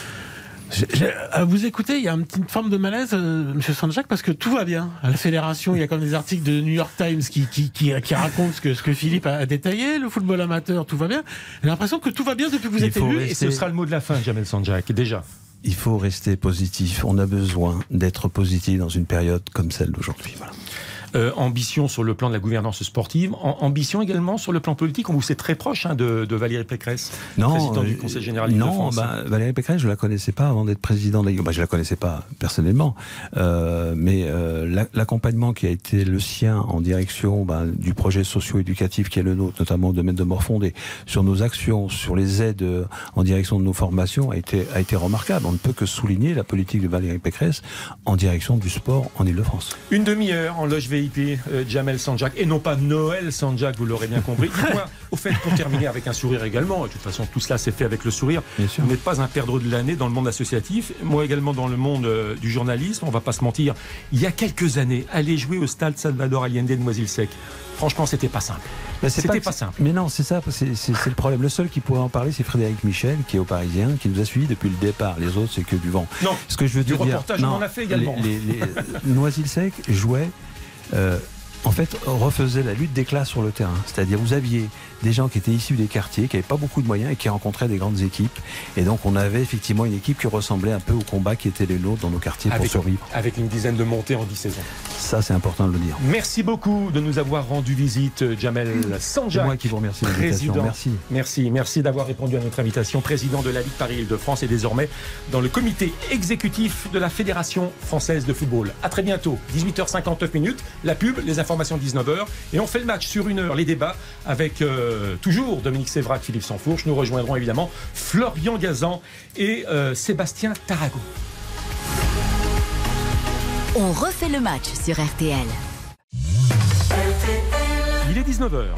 Je, je, à vous écouter, il y a une petite forme de malaise, euh, Monsieur Sanjak, parce que tout va bien. À la fédération, il y a comme des articles de New York Times qui, qui, qui, qui racontent ce que, ce que Philippe a détaillé. Le football amateur, tout va bien. J'ai l'impression que tout va bien depuis que vous il êtes élu. Rester... Et ce sera le mot de la fin, Jamel Sanjak, déjà. Il faut rester positif. On a besoin d'être positif dans une période comme celle d'aujourd'hui. Voilà. Euh, ambition sur le plan de la gouvernance sportive, en, ambition également sur le plan politique. On vous sait très proche hein, de, de Valérie Pécresse, non, présidente euh, du Conseil général de non, France. Bah, Valérie Pécresse, je la connaissais pas avant d'être président de la... bah, je la connaissais pas personnellement, euh, mais euh, la, l'accompagnement qui a été le sien en direction bah, du projet socio-éducatif qui est le nôtre, notamment au domaine de Morfondé, sur nos actions, sur les aides en direction de nos formations, a été, a été remarquable. On ne peut que souligner la politique de Valérie Pécresse en direction du sport en Île-de-France. Une demi-heure en loge V I P, euh, Jamel Sanjak, et non pas Noël Sanjak, vous l'aurez bien compris. Dites-moi, au fait, pour terminer avec un sourire également, de toute façon tout cela s'est fait avec le sourire, bien sûr. Vous n'êtes pas un perdreau de l'année dans le monde associatif, moi également dans le monde euh, du journalisme, on va pas se mentir, il y a quelques années, aller jouer au stade Salvador Allende de Noisy-le-Sec, franchement c'était pas simple. Ben, c'est C'était pas, pas simple. Mais non, c'est ça, c'est, c'est, c'est le problème. Le seul qui pourrait en parler, c'est Frédéric Michel, qui est au Parisien, qui nous a suivis depuis le départ. Les autres, c'est que du vent. Non, ce que je veux du te dire, reportage, non, on en a fait également. Les, les, les, Noisy-le-Sec jouait... Euh, en fait, refaisait la lutte des classes sur le terrain. C'est-à-dire, vous aviez des gens qui étaient issus des quartiers, qui n'avaient pas beaucoup de moyens et qui rencontraient des grandes équipes. Et donc, on avait effectivement une équipe qui ressemblait un peu au combat qui était les nôtres dans nos quartiers avec, pour survivre. Avec une dizaine de montées en dix saisons. Ça, c'est important de le dire. Merci beaucoup de nous avoir rendu visite, Jamel Sanjak. C'est moi qui vous remercie de l'invitation. Merci. Merci, merci d'avoir répondu à notre invitation. Président de la Ligue Paris-Île-de-France et désormais dans le comité exécutif de la Fédération française de football. À très bientôt, dix-huit heures cinquante-neuf minutes, la pub, les informations dix-neuf heures. Et on fait le match sur une heure, les débats avec euh, toujours Dominique Sévrac, Philippe Sansfourche. Nous rejoindrons évidemment Florian Gazan et euh, Sébastien Tarago. On refait le match sur R T L. Il est dix-neuf heures.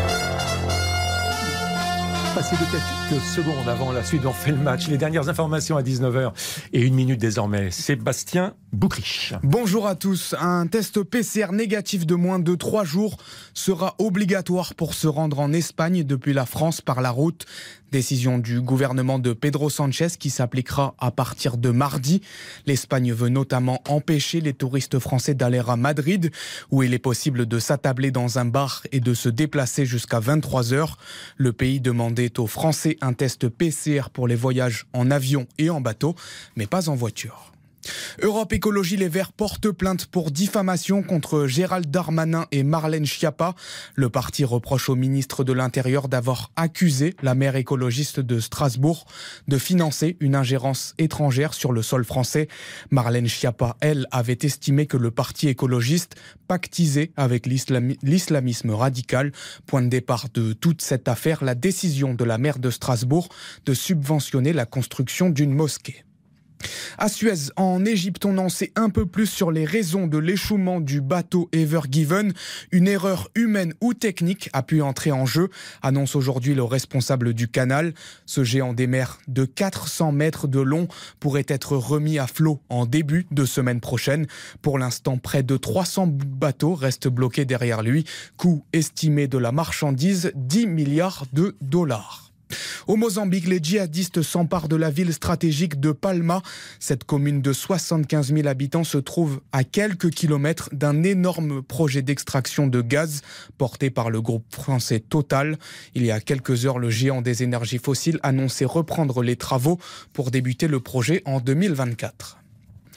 Passé de quelques secondes avant la suite, on fait le match. Les dernières informations à dix-neuf heures et une minute désormais. Sébastien Boucriche. Bonjour à tous. Un test P C R négatif de moins de trois jours sera obligatoire pour se rendre en Espagne depuis la France par la route. Décision du gouvernement de Pedro Sanchez qui s'appliquera à partir de mardi. L'Espagne veut notamment empêcher les touristes français d'aller à Madrid, où il est possible de s'attabler dans un bar et de se déplacer jusqu'à vingt-trois heures. Le pays demandait aux Français un test P C R pour les voyages en avion et en bateau, mais pas en voiture. Europe Écologie Les Verts porte plainte pour diffamation contre Gérald Darmanin et Marlène Schiappa. Le parti reproche au ministre de l'Intérieur d'avoir accusé la maire écologiste de Strasbourg de financer une ingérence étrangère sur le sol français. Marlène Schiappa, elle, avait estimé que le parti écologiste pactisait avec l'islami- l'islamisme radical. Point de départ de toute cette affaire, la décision de la maire de Strasbourg de subventionner la construction d'une mosquée. À Suez, en Égypte, on en sait un peu plus sur les raisons de l'échouement du bateau Ever Given. Une erreur humaine ou technique a pu entrer en jeu, annonce aujourd'hui le responsable du canal. Ce géant des mers de quatre cents mètres de long pourrait être remis à flot en début de semaine prochaine. Pour l'instant, près de trois cents bateaux restent bloqués derrière lui. Coût estimé de la marchandise, dix milliards de dollars. Au Mozambique, les djihadistes s'emparent de la ville stratégique de Palma. Cette commune de soixante-quinze mille habitants se trouve à quelques kilomètres d'un énorme projet d'extraction de gaz porté par le groupe français Total. Il y a quelques heures, le géant des énergies fossiles annonçait reprendre les travaux pour débuter le projet en deux mille vingt-quatre.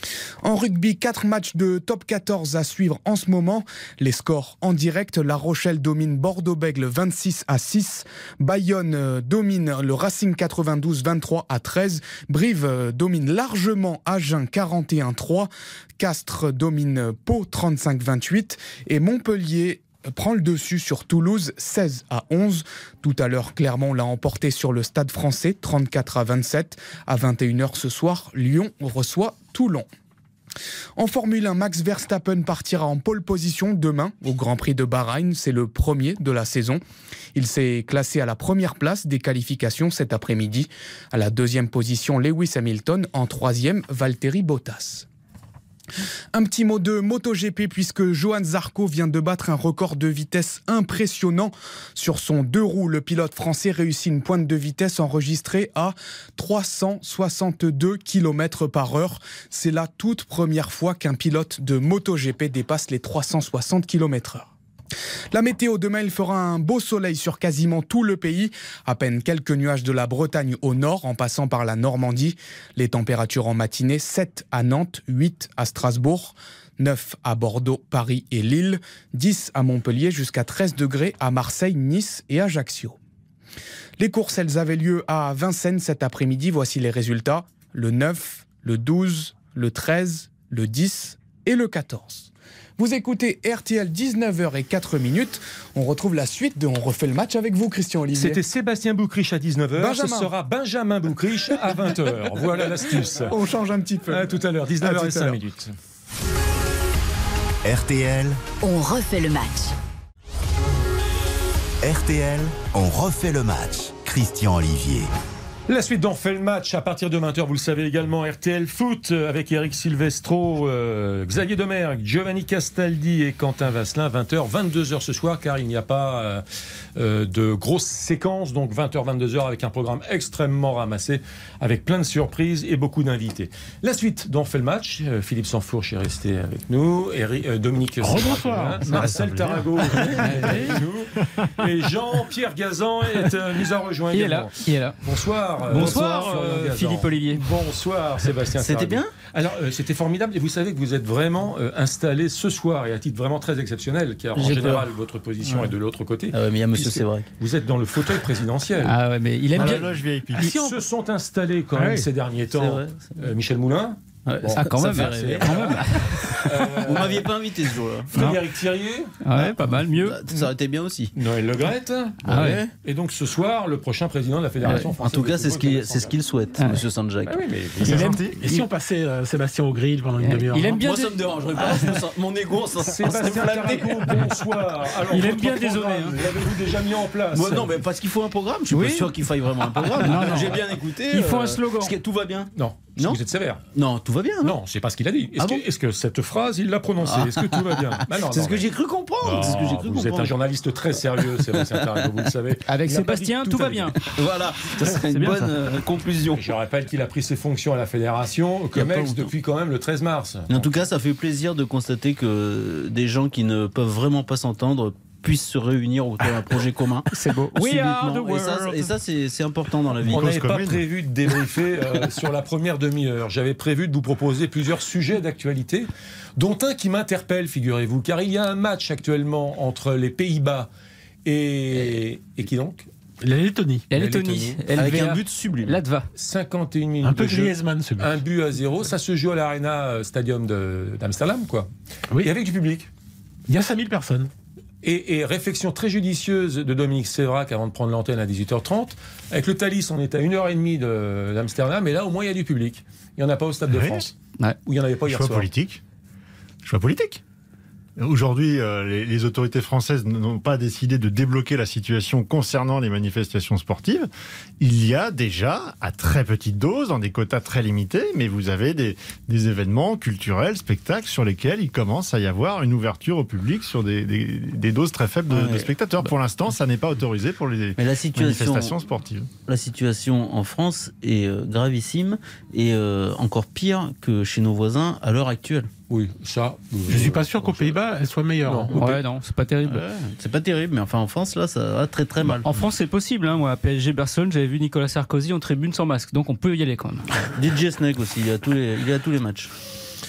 En rugby, quatre matchs de top quatorze à suivre en ce moment. Les scores en direct, La Rochelle domine Bordeaux-Bègles vingt-six à six. Bayonne domine le Racing quatre-vingt-douze vingt-trois à treize. Brive domine largement Agen quarante et un à trois. Castres domine Pau trente-cinq vingt-huit. Et Montpellier prend le dessus sur Toulouse seize à onze. Tout à l'heure, Clermont l'a emporté sur le Stade Français trente-quatre à vingt-sept. À vingt et une heures ce soir, Lyon reçoit Toulon. En Formule un, Max Verstappen partira en pole position demain au Grand Prix de Bahreïn. C'est le premier de la saison. Il s'est classé à la première place des qualifications cet après-midi. À la deuxième position, Lewis Hamilton. En troisième, Valtteri Bottas. Un petit mot de MotoGP puisque Johann Zarco vient de battre un record de vitesse impressionnant. Sur son deux roues, le pilote français réussit une pointe de vitesse enregistrée à trois cent soixante-deux kilomètres par heure. C'est la toute première fois qu'un pilote de MotoGP dépasse les trois cent soixante kilomètres heure. La météo, demain, il fera un beau soleil sur quasiment tout le pays. À peine quelques nuages de la Bretagne au nord, en passant par la Normandie. Les températures en matinée, sept à Nantes, huit à Strasbourg, neuf à Bordeaux, Paris et Lille, dix à Montpellier, jusqu'à treize degrés à Marseille, Nice et Ajaccio. Les courses, elles avaient lieu à Vincennes cet après-midi. Voici les résultats. Le neuf, le douze, le treize, le dix et le quatorze. Vous écoutez R T L, dix-neuf heures zéro quatre. On retrouve la suite de On refait le match avec vous, Christian Olivier. C'était Sébastien Boucriche à dix-neuf heures. Benjamin. Ce sera Benjamin Boucriche à vingt heures. Voilà l'astuce. On change un petit peu. À tout à l'heure, dix-neuf heures zéro cinq. R T L. On refait le match. R T L, on refait le match. Christian Olivier. La suite d'On refait le match à partir de vingt heures, vous le savez également, R T L Foot avec Eric Silvestro, euh, Xavier Domergue, Giovanni Castaldi et Quentin Vasselin. Vingt heures, vingt-deux heures ce soir, car il n'y a pas euh, euh, de grosses séquences, donc vingt heures, vingt-deux heures avec un programme extrêmement ramassé, avec plein de surprises et beaucoup d'invités. La suite d'On refait le match, euh, Philippe Sansfourche est resté avec nous, Eric, euh, Dominique Rebonsoir, Marcel Tarago est avec nous, et Jean-Pierre Gazan est euh, nous a rejoint il également. est là, il est là. Bonsoir. Bonsoir, euh, Philippe Olivier. Bonsoir, Sébastien. C'était bien ? Alors, euh, c'était formidable. Et vous savez que vous êtes vraiment euh, installé ce soir, et à titre vraiment très exceptionnel, car en J'ai général, peur. votre position ouais. est de l'autre côté. Ah ouais, mais il y a Monsieur Sévrac. Vous êtes dans le fauteuil présidentiel. Ah ouais, mais il aime bien. Loge V I P. Ils se sont installés quand même Ah oui. ces derniers temps. vrai, euh, Michel Moulin. Ouais, Bon, ah, quand ça même, fait hein, rêver. quand même. Euh, Vous m'aviez pas invité ce jour-là. Frédéric Thirier. Ouais, pas mal, mieux. Ça aurait été bien aussi. Noël Le Graët. Ah ouais. Et donc ce soir, le prochain président de la Fédération Ouais. En française. tout cas, de c'est ce football, qu'il Jonathan c'est ce qu'il souhaite, Ouais. Monsieur Sanjak. Ah oui, mais Il il est aime- sorti. Et si on passait euh, Sébastien au grill pendant une Ouais. demi-heure Il aime non bien Moi, des- ça me dérangerait pas. Je me sens- Mon égo, ça Sébastien Tarago, bonsoir. Alors, Il aime votre bien désolé, programme, hein. L'avez-vous déjà mis en place? Moi, non, mais parce qu'il faut un programme. Je suis Oui. pas sûr qu'il faille vraiment un programme. Non, non. J'ai bien écouté. Il faut euh, un slogan. parce que tout va bien. Non, parce que Non. vous êtes sévère. Non, tout va bien. hein. Non, c'est pas ce qu'il a dit. Est-ce Ah que, bon est-ce que cette phrase, il l'a prononcée? Est-ce que tout va bien? Bah non, C'est non, ce que mais- j'ai cru comprendre. C'est ce que j'ai cru Vous êtes comprendre. un journaliste très sérieux, Sébastien Tarago, vous le savez. Avec Il n'a pas Sébastien, dit tout va allait bien. Voilà, ça serait C'est une bien, bonne ça. euh, conclusion. Je rappelle qu'il a pris ses fonctions à la fédération comme pas ex longtemps. depuis quand même le treize mars. En tout cas, ça fait plaisir de constater que des gens qui ne peuvent vraiment pas s'entendre puissent se réunir autour d'un projet commun. C'est beau. We are the Subitement. Et ça, world. et ça, c'est c'est important dans la vie. On cause n'avait pas commune. prévu de débriefer euh, sur la première demi-heure. J'avais prévu de vous proposer plusieurs sujets d'actualité, dont un qui m'interpelle, figurez-vous, car il y a un match actuellement entre les Pays-Bas et... Et qui donc? La Lettonie. La La Lettonie. Lettonie. Avec L V A. un but sublime. Latva. cinquante et une minutes Un peu de jeu. Griezmann, ce but. Un but à zéro. Ça se joue à l'Arena Stadium de- d'Amsterdam, quoi. Oui. Et avec du public. Il y a cinq mille personnes. Et, et réflexion très judicieuse de Dominique Sévrac avant de prendre l'antenne à dix-huit heures trente. Avec le Thalys, on est à une heure trente de- d'Amsterdam, et là, au moins, il y a du public. Il n'y en a pas au Stade de Oui. France. Ouais. Où il n'y en avait pas hier Choix soir. politique. Choix politique. Aujourd'hui, euh, les, les autorités françaises n'ont pas décidé de débloquer la situation concernant les manifestations sportives. Il y a déjà, à très petite dose, dans des quotas très limités, mais vous avez des, des événements culturels, spectacles, sur lesquels il commence à y avoir une ouverture au public sur des, des, des doses très faibles de, Ouais. de spectateurs. Pour l'instant, ça n'est pas autorisé pour les Mais la situation, manifestations sportives. la situation en France est euh, gravissime et euh, encore pire que chez nos voisins à l'heure actuelle. Oui, ça. Je suis pas sûr qu'aux Pays-Bas, elle soit meilleure. Non. hein. Ouais, non, c'est pas terrible. Ouais, c'est pas terrible, mais enfin en France, là, ça va très très mal. En France, c'est possible. Hein. Moi, à P S G Barcelone, j'avais vu Nicolas Sarkozy en tribune sans masque. Donc, on peut y aller quand même. D J Snake aussi, il est à tous les, il est à tous les matchs.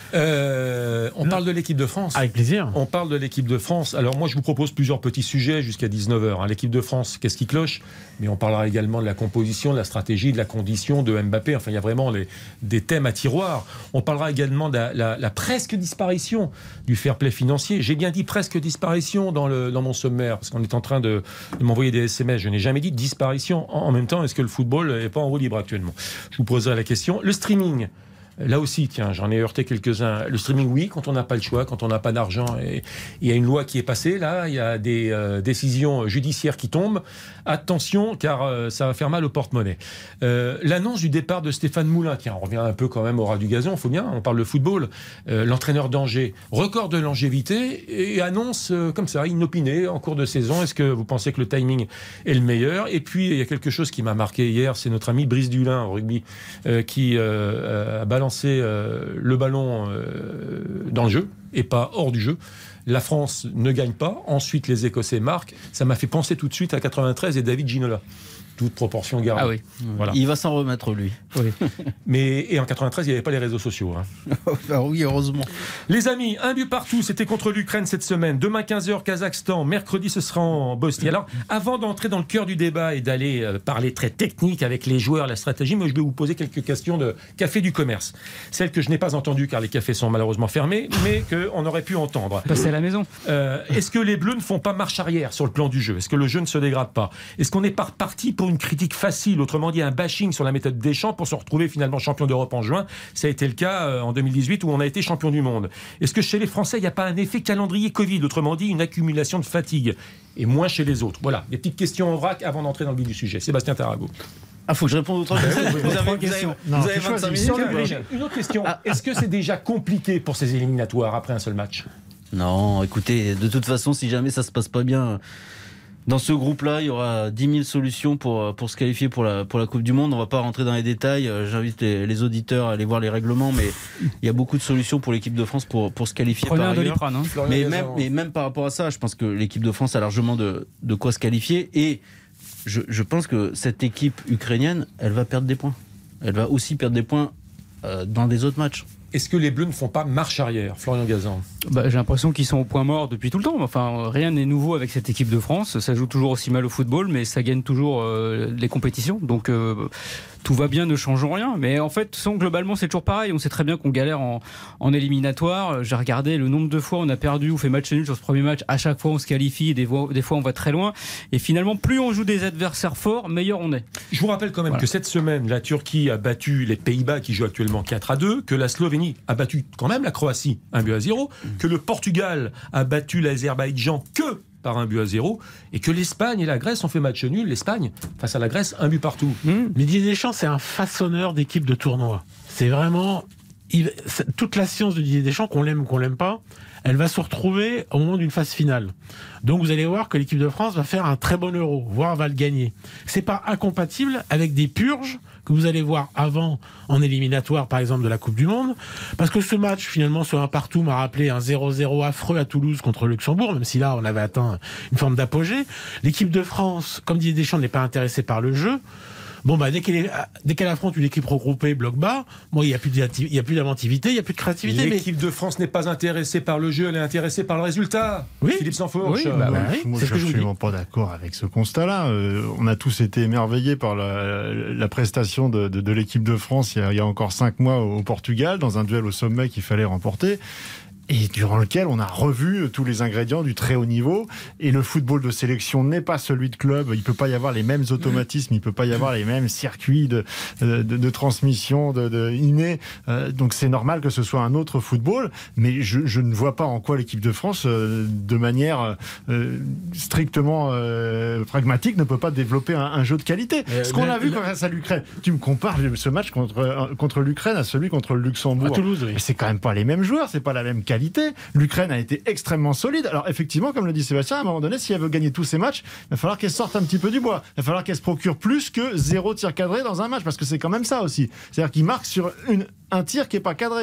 Euh, on non. parle de l'équipe de France. Avec plaisir. On parle de l'équipe de France. Alors moi, je vous propose plusieurs petits sujets jusqu'à dix-neuf heures. Hein. L'équipe de France, qu'est-ce qui cloche? Mais on parlera également de la composition, de la stratégie, de la condition de Mbappé. Enfin, il y a vraiment les, des thèmes à tiroir. On parlera également de la, la, la presque disparition du fair play financier. J'ai bien dit presque disparition dans, le, dans mon sommaire, parce qu'on est en train de, de m'envoyer des S M S. Je n'ai jamais dit disparition. En, en même temps, est-ce que le football n'est pas en roue libre actuellement? Je vous poserai la question. Le streaming. Là aussi, tiens, j'en ai heurté quelques-uns. Le streaming, oui, quand on n'a pas le choix, quand on n'a pas d'argent. Et il y a une loi qui est passée, là, il y a des euh, décisions judiciaires qui tombent. Attention, car euh, ça va faire mal au porte-monnaie. Euh, l'annonce du départ de Stéphane Moulin, tiens, on revient un peu quand même au ras du gazon, il faut bien, on parle de football. Euh, l'entraîneur d'Angers, record de longévité, et annonce euh, comme ça, inopiné, en cours de saison. Est-ce que vous pensez que le timing est le meilleur? Et puis, il y a quelque chose qui m'a marqué hier, c'est notre ami Brice Dulin, au rugby, euh, qui euh, a balancé Euh, le ballon euh, dans le jeu et pas hors du jeu. La France ne gagne pas. Ensuite, les Écossais marquent. Ça m'a fait penser tout de suite à quatre-vingt-treize et David Ginola. Toute proportion gardée. Ah oui. Voilà. Il va s'en remettre, lui. Oui. Mais, et en quatre-vingt-treize, il n'y avait pas les réseaux sociaux. Hein. Ah oui, heureusement. Les amis, un but partout, c'était contre l'Ukraine cette semaine. Demain, quinze heures, Kazakhstan. Mercredi, ce sera en Bosnie. Alors, avant d'entrer dans le cœur du débat et d'aller euh, parler très technique avec les joueurs, la stratégie, moi, je vais vous poser quelques questions de café du commerce. Celles que je n'ai pas entendues, car les cafés sont malheureusement fermés, mais qu'on aurait pu entendre. Passer à la maison. Euh, est-ce que les Bleus ne font pas marche arrière sur le plan du jeu? Est-ce que le jeu ne se dégrade pas? Est-ce qu'on est pas parti pour une critique facile, autrement dit un bashing sur la méthode Deschamps pour se retrouver finalement champion d'Europe en juin? Ça a été le cas euh, en deux mille dix-huit où on a été champion du monde. Est-ce que chez les Français, il n'y a pas un effet calendrier Covid, autrement dit une accumulation de fatigue, et moins chez les autres? Voilà, des petites questions en vrac avant d'entrer dans le vif du sujet. Sébastien Tarago. Ah, faut que je réponde aux trois questions. Vous avez, vous avez, Non, vous avez c'est vingt-cinq choisi. minutes. Sur le- Une autre question. Ah. Est-ce que c'est déjà compliqué pour ces éliminatoires après un seul match? Non, écoutez, de toute façon, si jamais ça se passe pas bien, dans ce groupe-là, il y aura dix mille solutions pour, pour se qualifier pour la, pour la Coupe du Monde. On va pas rentrer dans les détails. J'invite les, les auditeurs à aller voir les règlements, mais il y a beaucoup de solutions pour l'équipe de France pour, pour se qualifier Prenez par un ailleurs. Doliprane. Hein. Mais même, mais même par rapport à ça, je pense que l'équipe de France a largement de, de quoi se qualifier. Et je, je pense que cette équipe ukrainienne, elle va perdre des points. Elle va aussi perdre des points euh, dans des autres matchs. Est-ce que les Bleus ne font pas marche arrière, Florian Gazan? Bah, j'ai l'impression qu'ils sont au point mort depuis tout le temps. Enfin, rien n'est nouveau avec cette équipe de France. Ça joue toujours aussi mal au football, mais ça gagne toujours euh, les compétitions. Donc euh, tout va bien, ne changeons rien. Mais en fait, sans, globalement, c'est toujours pareil. On sait très bien qu'on galère en, en éliminatoire. J'ai regardé le nombre de fois on a perdu ou fait match nul sur ce premier match. À chaque fois, on se qualifie. Des fois, des fois on va très loin. Et finalement, plus on joue des adversaires forts, meilleur on est. Je vous rappelle quand même Voilà. que cette semaine, la Turquie a battu les Pays-Bas qui jouent actuellement quatre à deux, que la Slovénie a battu quand même la Croatie un but à zéro, que le Portugal a battu l'Azerbaïdjan que par un but à zéro, et que l'Espagne et la Grèce ont fait match nul. L'Espagne, face à la Grèce, un but partout. Mmh. Mais Didier Deschamps, c'est un façonneur d'équipe de tournoi. C'est vraiment... Il, c'est, toute la science de Didier Deschamps, qu'on l'aime ou qu'on l'aime pas, elle va se retrouver au moment d'une phase finale. Donc vous allez voir que l'équipe de France va faire un très bon Euro, voire va le gagner. C'est pas incompatible avec des purges que vous allez voir avant en éliminatoire, par exemple, de la Coupe du Monde. Parce que ce match, finalement, sur un partout, m'a rappelé un zéro zéro affreux à Toulouse contre le Luxembourg, même si là, on avait atteint une forme d'apogée. L'équipe de France, comme Didier Deschamps, n'est pas intéressée par le jeu. Bon, bah, dès qu'elle, est, dès qu'elle affronte une équipe regroupée, bloc bas, bon, il n'y a plus d'inventivité, il n'y a plus de créativité. L'équipe mais... de France n'est pas intéressée par le jeu, elle est intéressée par le résultat. Oui. Philippe Sansfourche. Oui, bah, bah, oui. Moi, c'est je suis absolument pas d'accord avec ce constat-là. Euh, on a tous été émerveillés par la, la prestation de, de, de l'équipe de France il y, a, il y a encore cinq mois au Portugal, dans un duel au sommet qu'il fallait remporter. Et durant lequel on a revu tous les ingrédients du très haut niveau. Et le football de sélection n'est pas celui de club. Il peut pas y avoir les mêmes automatismes, il peut pas y avoir les mêmes circuits de, de, de transmission de, de innés. Euh, donc c'est normal que ce soit un autre football. Mais je, je ne vois pas en quoi l'équipe de France, euh, de manière euh, strictement euh, pragmatique, ne peut pas développer un, un jeu de qualité. Euh, ce qu'on a vu face à l'Ukraine. Tu me compares ce match contre, contre l'Ukraine à celui contre le Luxembourg. À Toulouse, oui. Mais c'est quand même pas les mêmes joueurs, c'est pas la même qualité. L'Ukraine a été extrêmement solide. Alors effectivement, comme le dit Sébastien, à un moment donné, si elle veut gagner tous ses matchs, il va falloir qu'elle sorte un petit peu du bois. Il va falloir qu'elle se procure plus que zéro tir cadré dans un match, parce que c'est quand même ça aussi. C'est-à-dire qu'il marque sur une, un tir qui n'est pas cadré.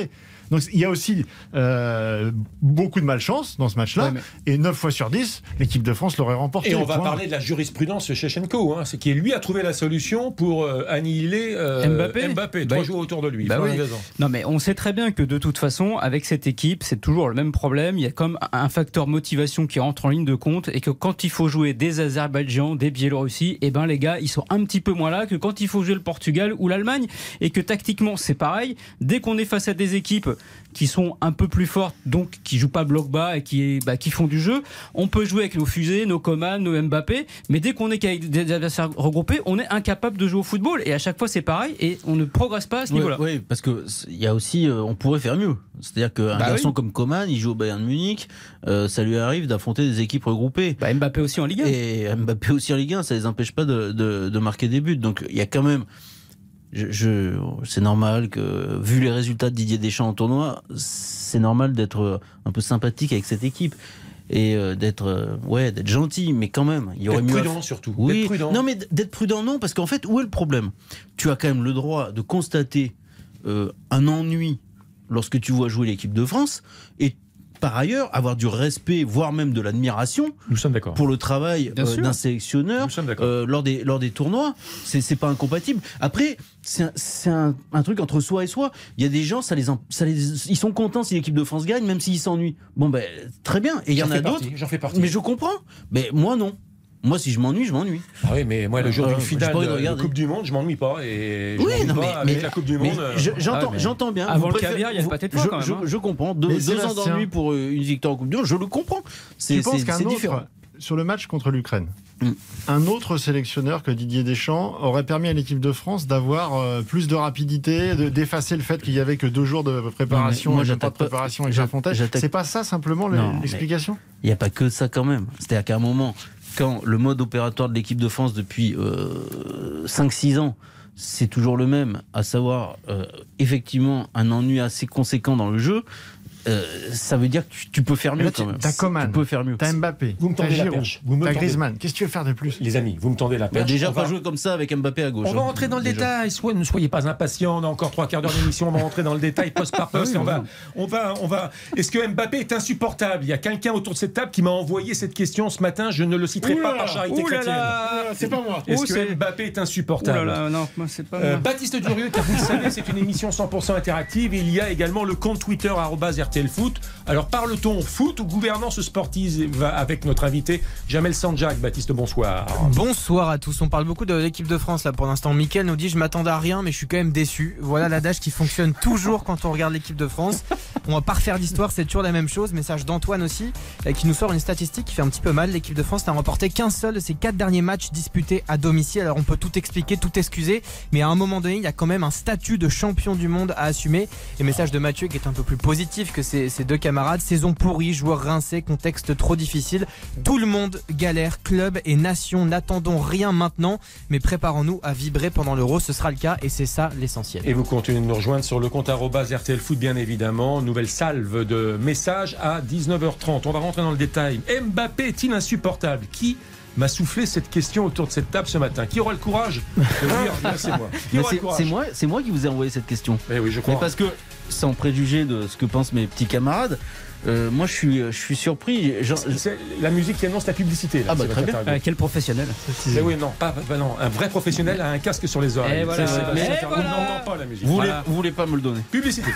Donc il y a aussi euh, beaucoup de malchance dans ce match-là, ouais, mais... et neuf fois sur dix, l'équipe de France l'aurait remporté. Et on va parler de la jurisprudence Shevchenko, hein, c'est qui lui a trouvé la solution pour euh, annihiler euh, Mbappé, Mbappé trois bah, joueurs autour de lui. Bah oui. Non mais on sait très bien que de toute façon, avec cette équipe, c'est toujours le même problème. Il y a comme un facteur motivation qui rentre en ligne de compte, et que quand il faut jouer des Azerbaïdjan, des Biélorussie, et ben les gars, ils sont un petit peu moins là que quand il faut jouer le Portugal ou l'Allemagne, et que tactiquement c'est pareil. Dès qu'on est face à des équipes qui sont un peu plus fortes, donc qui jouent pas bloc bas et qui, bah, qui font du jeu, on peut jouer avec nos fusées, nos Coman, nos Mbappé, mais dès qu'on est qu'avec des adversaires regroupés, on est incapable de jouer au football, et à chaque fois c'est pareil, et on ne progresse pas à ce oui, niveau-là. Oui, parce que il y a aussi, euh, on pourrait faire mieux. C'est-à-dire qu'un bah garçon oui. comme Coman, il joue au Bayern de Munich, euh, ça lui arrive d'affronter des équipes regroupées. Bah, Mbappé aussi en Ligue un. Et Mbappé aussi en Ligue un, ça les empêche pas de, de, de marquer des buts. Donc il y a quand même, je, je, c'est normal que, vu les résultats de Didier Deschamps en tournoi, c'est normal d'être un peu sympathique avec cette équipe. Et euh, d'être euh, ouais d'être gentil, mais quand même il y aurait d'être mieux prudent à... surtout oui d'être prudent. Non mais d'être prudent non, parce qu'en fait où est le problème? Tu as quand même le droit de constater euh, un ennui lorsque tu vois jouer l'équipe de France, et par ailleurs avoir du respect, voire même de l'admiration. Nous sommes d'accord. Pour le travail euh, d'un sélectionneur euh, lors des lors des tournois, c'est c'est pas incompatible. Après c'est un, c'est un, un truc entre soi et soi. Il y a des gens, ça les, ça les ils sont contents si l'équipe de France gagne, même s'ils s'ennuient. Bon ben très bien. Et il y en a d'autres. J'en fais partie. Mais je comprends. Mais moi non. Moi, si je m'ennuie, je m'ennuie. Ah oui, mais moi, le jour euh, d'une finale de, de Coupe du Monde, je m'ennuie pas. Et je oui, non, pas mais, avec mais, la Coupe du Monde. Je, j'entends, ah, mais j'entends bien. Avant le caviar, il y a le pâté de foie quand même. Je, je, je comprends. Deux, deux ans d'ennui pour une victoire en Coupe du Monde, je le comprends. C'est, tu penses c'est, qu'un c'est autre, différent. Sur le match contre l'Ukraine, mm. un autre sélectionneur que Didier Deschamps aurait permis à l'équipe de France d'avoir euh, plus de rapidité, de, d'effacer le fait qu'il y avait que deux jours de préparation, non, moi, et pas de préparation avec Jafontaine. C'est pas ça simplement non, l'explication? Il n'y a pas que ça quand même. C'est-à-dire qu'à un moment, quand le mode opératoire de l'équipe de France depuis euh, cinq six ans, c'est toujours le même, à savoir euh, effectivement un ennui assez conséquent dans le jeu, euh, ça veut dire que tu, tu peux faire mieux. Là, tu, quand même. T'as Coman, tu peux faire mieux. T'as Mbappé, vous me tendez t'as la perche. Vous me t'as Griezmann. Qu'est-ce que tu veux faire de plus? Les amis, vous me tendez la perche. Bah déjà, on pas va... jouer comme ça avec Mbappé à gauche. On va rentrer dans le déjà. détail. Soit, ne soyez pas impatients. On a encore trois quarts d'heure d'émission. On va rentrer dans le détail poste par poste. Oui, on va, on va, on va. Est-ce que Mbappé est insupportable? Il y a quelqu'un autour de cette table qui m'a envoyé cette question ce matin. Je ne le citerai oula, pas par charité chrétienne. C'est pas moi. Est-ce que Mbappé est insupportable? Oula, non, moi c'est pas. Euh, Baptiste Durieux, car vous le savez, c'est une émission cent pour cent interactive. Et il y a également le compte Twitter arobase R T L Foot. Alors parle-t-on foot ou gouvernance sportive avec notre invité Jamel Sanjak? Baptiste, bonsoir. Bonsoir à tous. On parle beaucoup de l'équipe de France là pour l'instant. Mickaël nous dit je m'attendais à rien mais je suis quand même déçu. Voilà l'adage qui fonctionne toujours quand on regarde l'équipe de France. On va pas refaire l'histoire, c'est toujours la même chose. Message d'Antoine aussi qui nous sort une statistique qui fait un petit peu mal. L'équipe de France n'a remporté qu'un seul de ses quatre derniers matchs disputés à domicile. Alors on peut tout expliquer, tout excuser, mais à un moment donné il y a quand même un statut de champion du monde à assumer. Et message de Mathieu qui est un peu plus positif que ses, ses deux camarades. Saison pourrie, joueurs rincés, contexte trop difficile. Tout le monde galère, club et nation. N'attendons rien maintenant, mais préparons-nous à vibrer pendant l'Euro. Ce sera le cas et c'est ça l'essentiel. Et vous continuez de nous rejoindre sur le compte arobase R T L Foot, bien évidemment. Nouvelle salve de messages à dix-neuf heures trente. On va rentrer dans le détail. Mbappé est-il insupportable? Qui m'a soufflé cette question autour de cette table ce matin? Qui aura le courage de dire là, c'est moi? Qui aura c'est, le courage? c'est moi, c'est moi qui vous ai envoyé cette question. Eh oui, je crois. Mais parce que, sans préjuger de ce que pensent mes petits camarades, Euh, moi, je suis, je suis surpris. Genre... C'est la musique qui annonce la publicité. Là, ah bah très bien. Euh, quel professionnel? Mais oui, non, pas, pas non. Un vrai professionnel a un casque sur les oreilles. Et voilà. C'est, c'est, Mais c'est, voilà. On n'entend pas la musique. Vous, voilà. voulez, vous voulez pas me le donner? Publicité.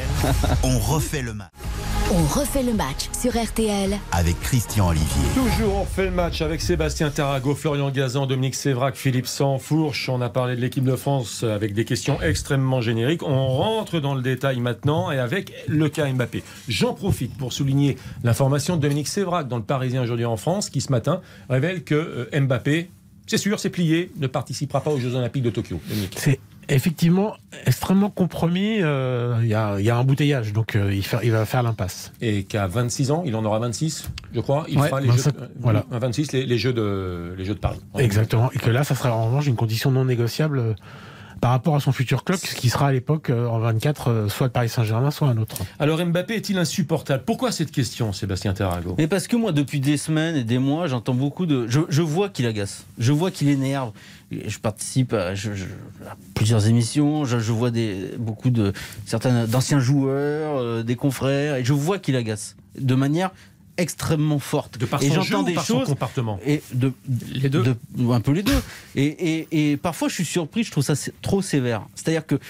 On refait le match. On refait le match sur R T L avec Christian Olivier. Toujours on fait le match avec Sébastien Tarago, Florian Gazan, Dominique Sévrac, Philippe Sansfourche. On a parlé de l'équipe de France avec des questions extrêmement génériques. On rentre dans le détail maintenant et avec le cas Mbappé. J'en profite pour souligner l'information de Dominique Sévrac dans le Parisien aujourd'hui en France qui ce matin révèle que euh, Mbappé, c'est sûr, c'est plié, ne participera pas aux Jeux Olympiques de Tokyo. Dominique. C'est effectivement extrêmement compromis. Il euh, y, a, y a un embouteillage, donc euh, il, fait, il va faire l'impasse. Et qu'à vingt-six ans, il en aura vingt-six, je crois. Il ouais, fera les vingt-sept, jeux, voilà. euh, vingt-six, les, les, jeux de, les Jeux de Paris. Exactement. Et que là, ça sera en revanche une condition non négociable. par rapport à son futur club, ce qui sera à l'époque euh, en vingt-quatre, euh, soit le Paris Saint-Germain, soit un autre. Alors Mbappé est-il insupportable? Pourquoi cette question, Sébastien Tarago? Mais parce que moi, depuis des semaines et des mois, j'entends beaucoup de... Je, je vois qu'il agace, je vois qu'il énerve. Je participe à, je, je, à plusieurs émissions, je, je vois des, beaucoup de certains d'anciens joueurs, euh, des confrères, et je vois qu'il agace de manière extrêmement forte. De par et son j'entends jeu ou des par choses, son comportement? Et de, les deux. De, un peu les deux. Et, et, et parfois, je suis surpris, je trouve ça trop sévère. C'est-à-dire que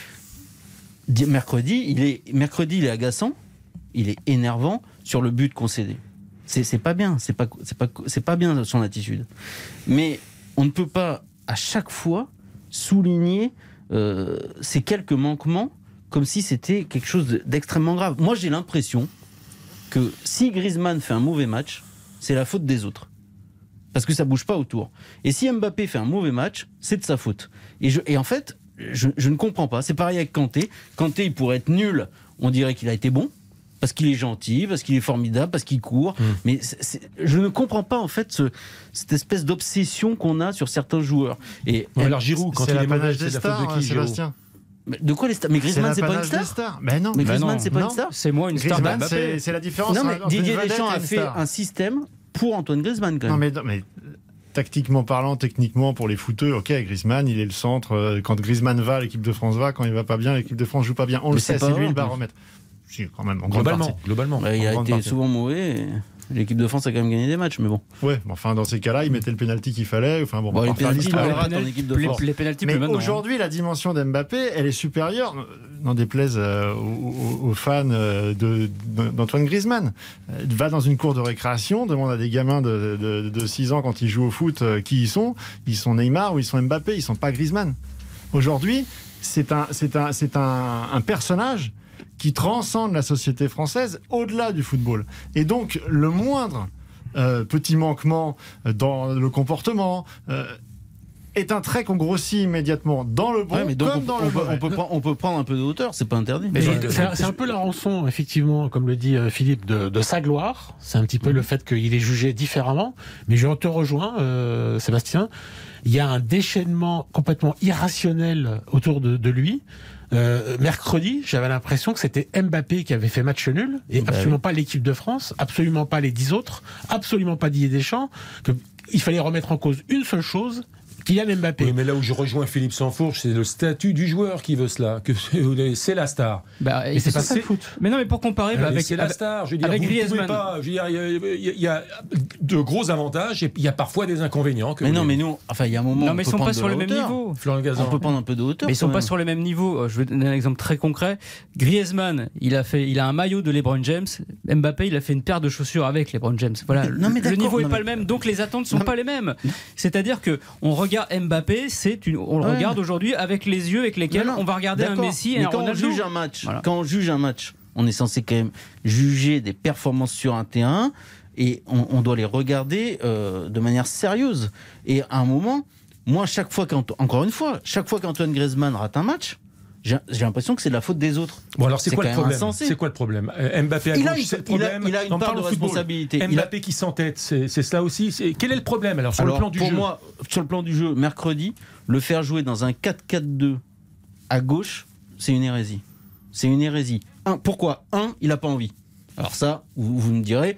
mercredi, il est, mercredi, il est agaçant, il est énervant sur le but concédé. C'est, c'est pas bien, c'est pas, c'est pas, c'est pas bien son attitude. Mais on ne peut pas à chaque fois souligner euh, ces quelques manquements comme si c'était quelque chose d'extrêmement grave. Moi, j'ai l'impression que si Griezmann fait un mauvais match, c'est la faute des autres. Parce que ça bouge pas autour. Et si Mbappé fait un mauvais match, c'est de sa faute. Et, je, et en fait, je, je ne comprends pas. C'est pareil avec Kanté. Kanté, il pourrait être nul. On dirait qu'il a été bon. Parce qu'il est gentil, parce qu'il est formidable, parce qu'il court. Mmh. Mais c'est, c'est, je ne comprends pas, en fait, ce, cette espèce d'obsession qu'on a sur certains joueurs. Et, bon, alors Giroud, quand c'est il la est mauvais, des c'est la stars, faute de qui, Sébastien? Mais de quoi les stars? Mais Griezmann, c'est, c'est pas une star, star Mais non. Mais bah Griezmann, non. c'est pas non. une star. C'est moi une star. Griezmann, c'est, c'est la différence. Non, mais entre Didier une Deschamps a fait star. un système pour Antoine Griezmann, quand même. Non, mais, non, mais tactiquement parlant, techniquement, pour les footeux, ok, Griezmann, il est le centre. Quand Griezmann va, l'équipe de France va. Quand il va pas bien, l'équipe de France joue pas bien. On mais le c'est sait, pas c'est vrai, lui le baromètre. Si, quand même, en globalement, globalement. Bah, il a été partie. souvent mauvais. Et... L'équipe de France a quand même gagné des matchs, mais bon. Ouais, mais enfin, dans ces cas-là, il mettait le pénalty qu'il fallait. Enfin, bon, bon les pénaltys, les, en équipe de France. Les, les pénaltys, mais maintenant, aujourd'hui, hein. la dimension d'Mbappé, elle est supérieure, n'en déplaise euh, aux, aux fans de, de, d'Antoine Griezmann. Euh, va dans une cour de récréation, demande à des gamins de, de, de six ans quand ils jouent au foot euh, qui ils sont. Ils sont Neymar ou ils sont Mbappé, ils sont pas Griezmann. Aujourd'hui, c'est un, c'est un, c'est un, un personnage qui transcende la société française au-delà du football. Et donc, le moindre euh, petit manquement dans le comportement euh, est un trait qu'on grossit immédiatement dans le bon ouais, mais donc comme on, dans on le peut, mauvais. On peut, prendre, on peut prendre un peu de hauteur, c'est pas interdit. Mais c'est, c'est, c'est un peu la rançon, effectivement, comme le dit Philippe, de, de sa gloire. C'est un petit peu mmh. le fait qu'il est jugé différemment. Mais je te rejoins, euh, Sébastien. Il y a un déchaînement complètement irrationnel autour de, de lui. Euh, mercredi, j'avais l'impression que c'était Mbappé qui avait fait match nul et bah absolument oui. pas l'équipe de France, absolument pas les dix autres, absolument pas Didier Deschamps. Que il fallait remettre en cause une seule chose. Kylian Mbappé. Oui, mais là où je rejoins Philippe Sansfourche, c'est le statut du joueur qui veut cela. Que c'est la star. Bah, et c'est pas ça le foot. Mais non, mais pour comparer, bah, avec c'est la star. Je veux dire, avec vous Griezmann. Pouvez pas. Je veux dire, il y, y a de gros avantages et il y a parfois des inconvénients. Que mais non, mais nous, enfin, il y a un moment. Non, mais ils sont pas sur le même niveau. Florent Gazan. On peut prendre un peu de hauteur. Mais ils sont pas sur le même niveau. Je vais donner un exemple très concret. Griezmann, il a fait, il a un maillot de LeBron James. Mbappé, il a fait une paire de chaussures avec LeBron James. Voilà. Non, mais le niveau est non, pas mais... le même, donc les attentes sont non, pas les mêmes. C'est-à-dire que on regarde Mbappé. C'est une, on le ouais. regarde aujourd'hui avec les yeux avec lesquels non, non, on va regarder un Messi et mais un quand Ronaldo. On juge un match, voilà. Quand on juge un match, on est censé quand même juger des performances sur un terrain et on, on doit les regarder euh, de manière sérieuse. Et à un moment, moi, chaque fois, encore une fois, chaque fois qu'Antoine Griezmann rate un match, j'ai, j'ai l'impression que c'est de la faute des autres. Bon, alors c'est, c'est quoi le problème insensé. C'est quoi le problème euh, Mbappé à il gauche, a une, c'est le problème. Il a, il a une on part de responsabilité. Mbappé a... qui s'entête, c'est, c'est cela aussi. C'est... Quel est le problème alors sur alors, le plan du pour jeu? Pour moi, sur le plan du jeu, mercredi, le faire jouer dans un quatre quatre deux à gauche, c'est une hérésie. C'est une hérésie. Un, pourquoi Un, il n'a pas envie. Alors ça, vous, vous me direz,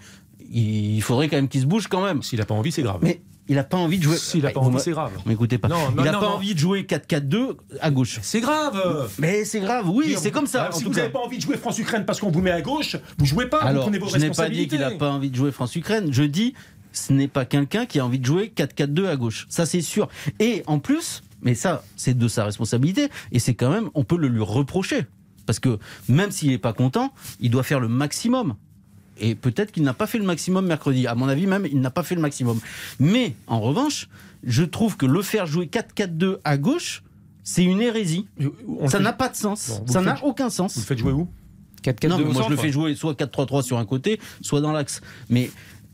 il faudrait quand même qu'il se bouge quand même. S'il n'a pas envie, c'est grave. Mais il n'a pas envie de jouer. S'il n'a pas envie, c'est grave. M'écoutez pas. Non, il n'a pas non. envie de jouer quatre quatre deux à gauche. C'est grave. Mais c'est grave, oui, Et c'est on, comme ça. Alors, si vous n'avez pas envie de jouer France-Ukraine parce qu'on vous met à gauche, vous jouez pas, alors, vous prenez vos je n'ai pas dit responsabilités. qu'il n'a pas envie de jouer France-Ukraine. Je dis, ce n'est pas quelqu'un qui a envie de jouer quatre quatre deux à gauche. Ça, c'est sûr. Et en plus, mais ça, c'est de sa responsabilité. Et c'est quand même, on peut le lui reprocher. Parce que même s'il n'est pas content, il doit faire le maximum. Et peut-être qu'il n'a pas fait le maximum mercredi. À mon avis, même, il n'a pas fait le maximum. Mais, en revanche, je trouve que le faire jouer quatre quatre deux à gauche, c'est une hérésie. Ça n'a fait... pas de sens. Bon, ça n'a faites... aucun sens. Vous le faites jouer où quatre quatre deux Non, moi, centre. Je le fais jouer soit quatre trois trois sur un côté, soit dans l'axe. Mais...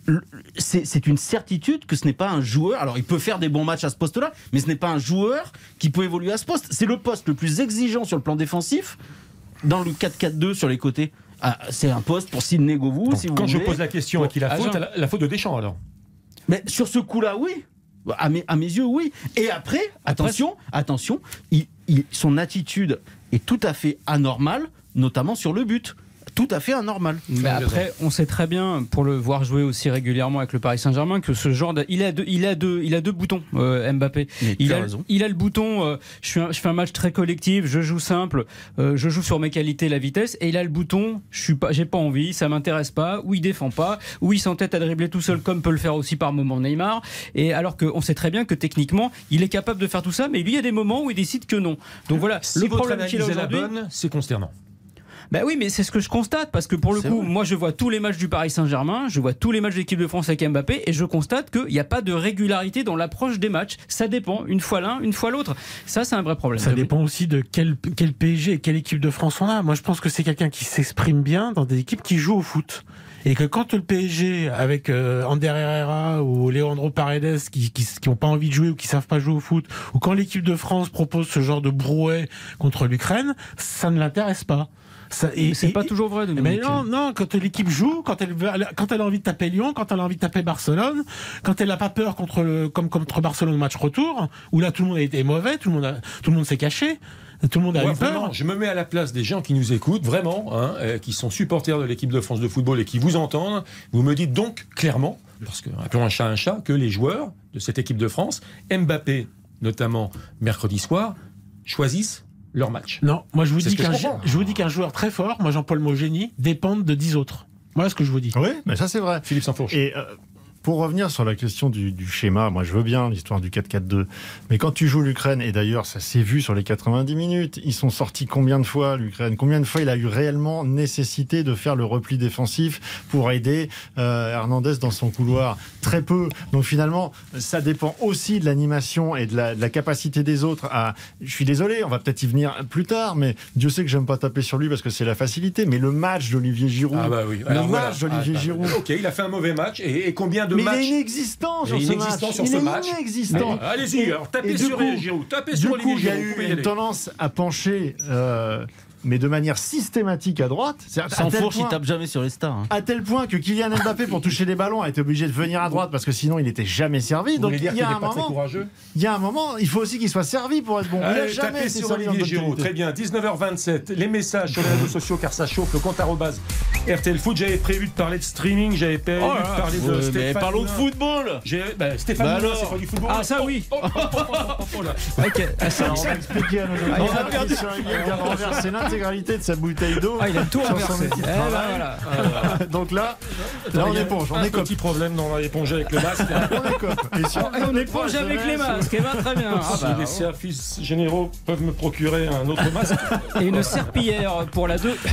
C'est, c'est une certitude que ce n'est pas un joueur. Alors, il peut faire des bons matchs à ce poste-là, mais ce n'est pas un joueur qui peut évoluer à ce poste. C'est le poste le plus exigeant sur le plan défensif dans le quatre quatre deux sur les côtés. Ah, c'est un poste pour Sidney Govou. Donc, si vous quand voulez. je pose la question à qui la faute, la, la faute de Deschamps alors. Mais sur ce coup-là, oui. À mes, à mes yeux, oui. Et après, attention, attention, il, il, son attitude est tout à fait anormale, notamment sur le but. Tout à fait anormal. Mais après, on sait très bien, pour le voir jouer aussi régulièrement avec le Paris Saint-Germain, que ce genre de, il a deux, il a deux, il a deux boutons, euh, Mbappé. Mais il tu as a, raison. il a le bouton. Euh, je, suis un, je fais un match très collectif, je joue simple, euh, je joue sur mes qualités, la vitesse, et il a le bouton. Je suis pas, j'ai pas envie, ça m'intéresse pas, ou il défend pas, ou il s'entête à dribbler tout seul, comme peut le faire aussi par moment Neymar. Et alors qu'on sait très bien que techniquement, il est capable de faire tout ça, mais lui, il y a des moments où il décide que non. Donc voilà, Si le votre problème qu'il a analyse est la aujourd'hui. bonne, c'est consternant. Ben oui, mais c'est ce que je constate, parce que pour le C'est coup, vrai. moi je vois tous les matchs du Paris Saint-Germain, je vois tous les matchs de l'équipe de France avec Mbappé, et je constate qu'il n'y a pas de régularité dans l'approche des matchs. Ça dépend, une fois l'un, une fois l'autre. Ça, c'est un vrai problème. Ça dépend aussi de quel, quel P S G et quelle équipe de France on a. Moi, je pense que c'est quelqu'un qui s'exprime bien dans des équipes qui jouent au foot. Et que quand le P S G, avec euh, Ander Herrera ou Leandro Paredes, qui qui qui ont pas envie de jouer ou qui savent pas jouer au foot, ou quand l'équipe de France propose ce genre de brouet contre l'Ukraine, ça ne l'intéresse pas. Ça, et, c'est et, pas toujours vrai, Mais non, non, quand l'équipe joue, quand elle, veut, quand elle a envie de taper Lyon, quand elle a envie de taper Barcelone, quand elle n'a pas peur contre le, comme contre Barcelone au match retour, où là tout le monde a été mauvais, tout le monde a, tout le monde s'est caché. Tout le monde a Ouais, eu peur. vraiment, je me mets à la place des gens qui nous écoutent, vraiment, hein, euh, qui sont supporters de l'équipe de France de football et qui vous entendent. Vous me dites donc clairement, parce que appelons un chat un chat, que les joueurs de cette équipe de France, Mbappé notamment mercredi soir, choisissent leur match. Non, moi je vous, C'est dis ce que qu'un, je comprends. je vous dis qu'un joueur très fort, moi Jean-Paul Mogénie, dépend de dix autres. Voilà ce que je vous dis. Oui, mais ça c'est vrai. Philippe Sansfourche. Et euh, pour revenir sur la question du, du schéma, moi je veux bien l'histoire du quatre quatre deux, mais quand tu joues l'Ukraine, et d'ailleurs ça s'est vu sur les quatre-vingt-dix minutes, ils sont sortis combien de fois l'Ukraine? Combien de fois il a eu réellement nécessité de faire le repli défensif pour aider euh, Hernandez dans son couloir? Très peu. Donc finalement, ça dépend aussi de l'animation et de la, de la capacité des autres à... Je suis désolé, on va peut-être y venir plus tard, mais Dieu sait que j'aime pas taper sur lui parce que c'est la facilité, mais le match d'Olivier Giroud, Ah bah oui. le Alors match voilà. d'Olivier Ah, bah, Giroud... Ok, il a fait un mauvais match. Et, et combien de Mais matchs il est inexistant sur Il est ce inexistant match. sur il ce est match. inexistant. Mais, allez-y, alors tapez Et du sur coup- Giroud, tapez Du sur coup, Olivier il y a Giroud. vous pouvez eu y une aller. tendance à pencher, euh, mais de manière systématique à droite. C'est-à-dire à Sans tel fourche, il point- tape jamais sur les stars. hein. à tel point que Kylian Mbappé, pour toucher les ballons, a été obligé de venir à droite parce que sinon il n'était jamais servi. Vous Donc voulez dire il y, qu'il a n'est un pas très moment, courageux il y a un moment, il faut aussi qu'il soit servi pour être bon. Il n'a Allez, jamais tapez été sur servi en Olivier bonne Giroud. qualité. Très bien. dix-neuf heures vingt-sept. Les messages sur les réseaux sociaux, car ça chauffe. Le compte arrobase R T L Foot. J'avais prévu de parler de streaming. J'avais prévu Oh de là là. parler de Ouais, mais Stéphane parlons de Moulin. football. J'ai- bah, Stéphane Bah Moulin, alors. c'est pas du football. Ah, ça oui. Oh, oh, oh, oh, oh, oh, là. Ok. Ah, ça, Alors, on va expliquer à nos Ah, il auditeurs a que perdu. Christian Higuel vient de renverser l'intégralité de sa bouteille d'eau. Ah, il a tout sur son renversé. outil de Eh ben, travail. voilà. Euh, Donc là, là on éponge, on un écope. petit problème dans l'éponge avec le masque. On écope. Et si Et on éponge avec les masques. Eh ben, très bien. Ah, Si bah, les services généraux peuvent me procurer un autre masque. et une serpillière pour la deux.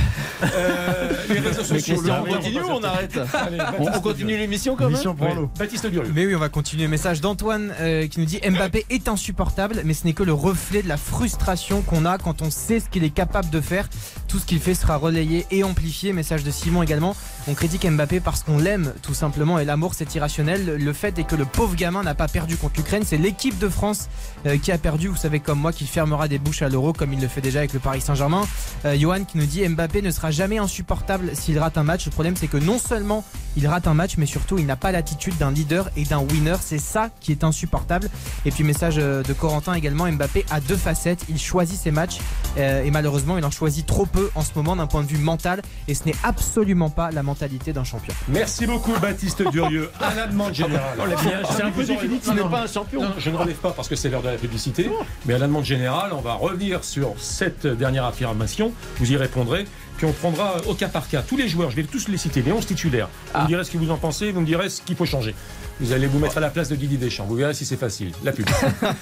Euh, les réseaux Mais sociaux. Christian, le on renvoi, continue ou va on arrête Allez, on, Baptiste on continue l'émission quand même. Mission prend l'eau. Baptiste Durieux. Mais oui, on va continuer. Message d'Antoine euh, qui nous dit Mbappé est insupportable, mais ce n'est que le reflet de la frustration qu'on a quand on sait ce qu'il est capable de faire. Tout ce qu'il fait sera relayé et amplifié. Message de Simon également. On critique Mbappé parce qu'on l'aime tout simplement et l'amour c'est irrationnel. Le fait est que le pauvre gamin n'a pas perdu contre l'Ukraine. C'est l'équipe de France euh, qui a perdu. Vous savez comme moi qu'il fermera des bouches à l'Euro comme il le fait déjà avec le Paris Saint-Germain. Euh, Johan qui nous dit Mbappé ne sera jamais insupportable s'il rate un match. Le problème c'est que non seulement il rate un match mais surtout il n'a pas l'attitude d'un leader et d'un winner. C'est ça qui est insupportable. Et puis message euh, de Corentin également, Mbappé a deux facettes. Il choisit ses matchs euh, et malheureusement il en choisit trop peu en ce moment d'un point de vue mental et ce n'est absolument pas la mentalité d'un champion. Merci beaucoup Baptiste Durieux. À la demande générale. C'est un peu définitif, il n'est pas un champion. Non, je ne relève pas parce que c'est l'heure de la publicité, mais à la demande générale, on va revenir sur cette dernière affirmation. Vous y répondrez, puis on prendra au cas par cas tous les joueurs. Je vais tous les citer, les onze titulaires. Vous Ah. me direz ce que vous en pensez, vous me direz ce qu'il faut changer. Vous allez vous mettre à la place de Didier Deschamps. Vous verrez si c'est facile. La pub.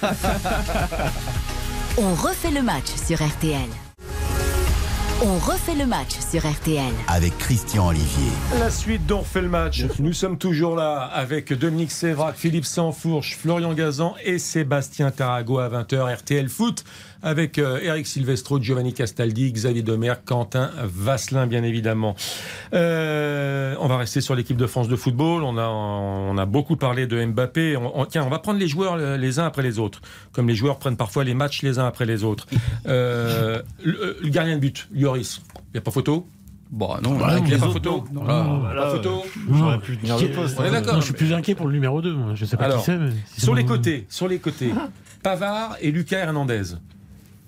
On refait le match sur R T L. On refait le match sur R T L. Avec Christian Olivier. La suite d'On refait le match. Nous sommes toujours là avec Dominique Sévrac, Philippe Sansfourche, Florian Gazan et Sébastien Tarago à vingt heures R T L Foot avec euh, Eric Silvestro, Giovanni Castaldi, Xavier Demer, Quentin Vasselin bien évidemment. Euh, on va rester sur l'équipe de France de football. On a, on a beaucoup parlé de Mbappé. On, on, tiens, on va prendre les joueurs les uns après les autres, comme les joueurs prennent parfois les matchs les uns après les autres. Euh, le, le gardien de but, Lloris, il n'y a pas photo. Bon, non, Bah, Il n'y a les pas autres, photo. non. Ah, pas photo. J'aurais pu tenir le poste. On est d'accord. Non, je suis plus inquiet pour le numéro deux. Moi. Je sais pas Alors, qui c'est. Mais si Sur c'est les mon- côtés, sur les côtés, Pavard et Lucas Hernandez.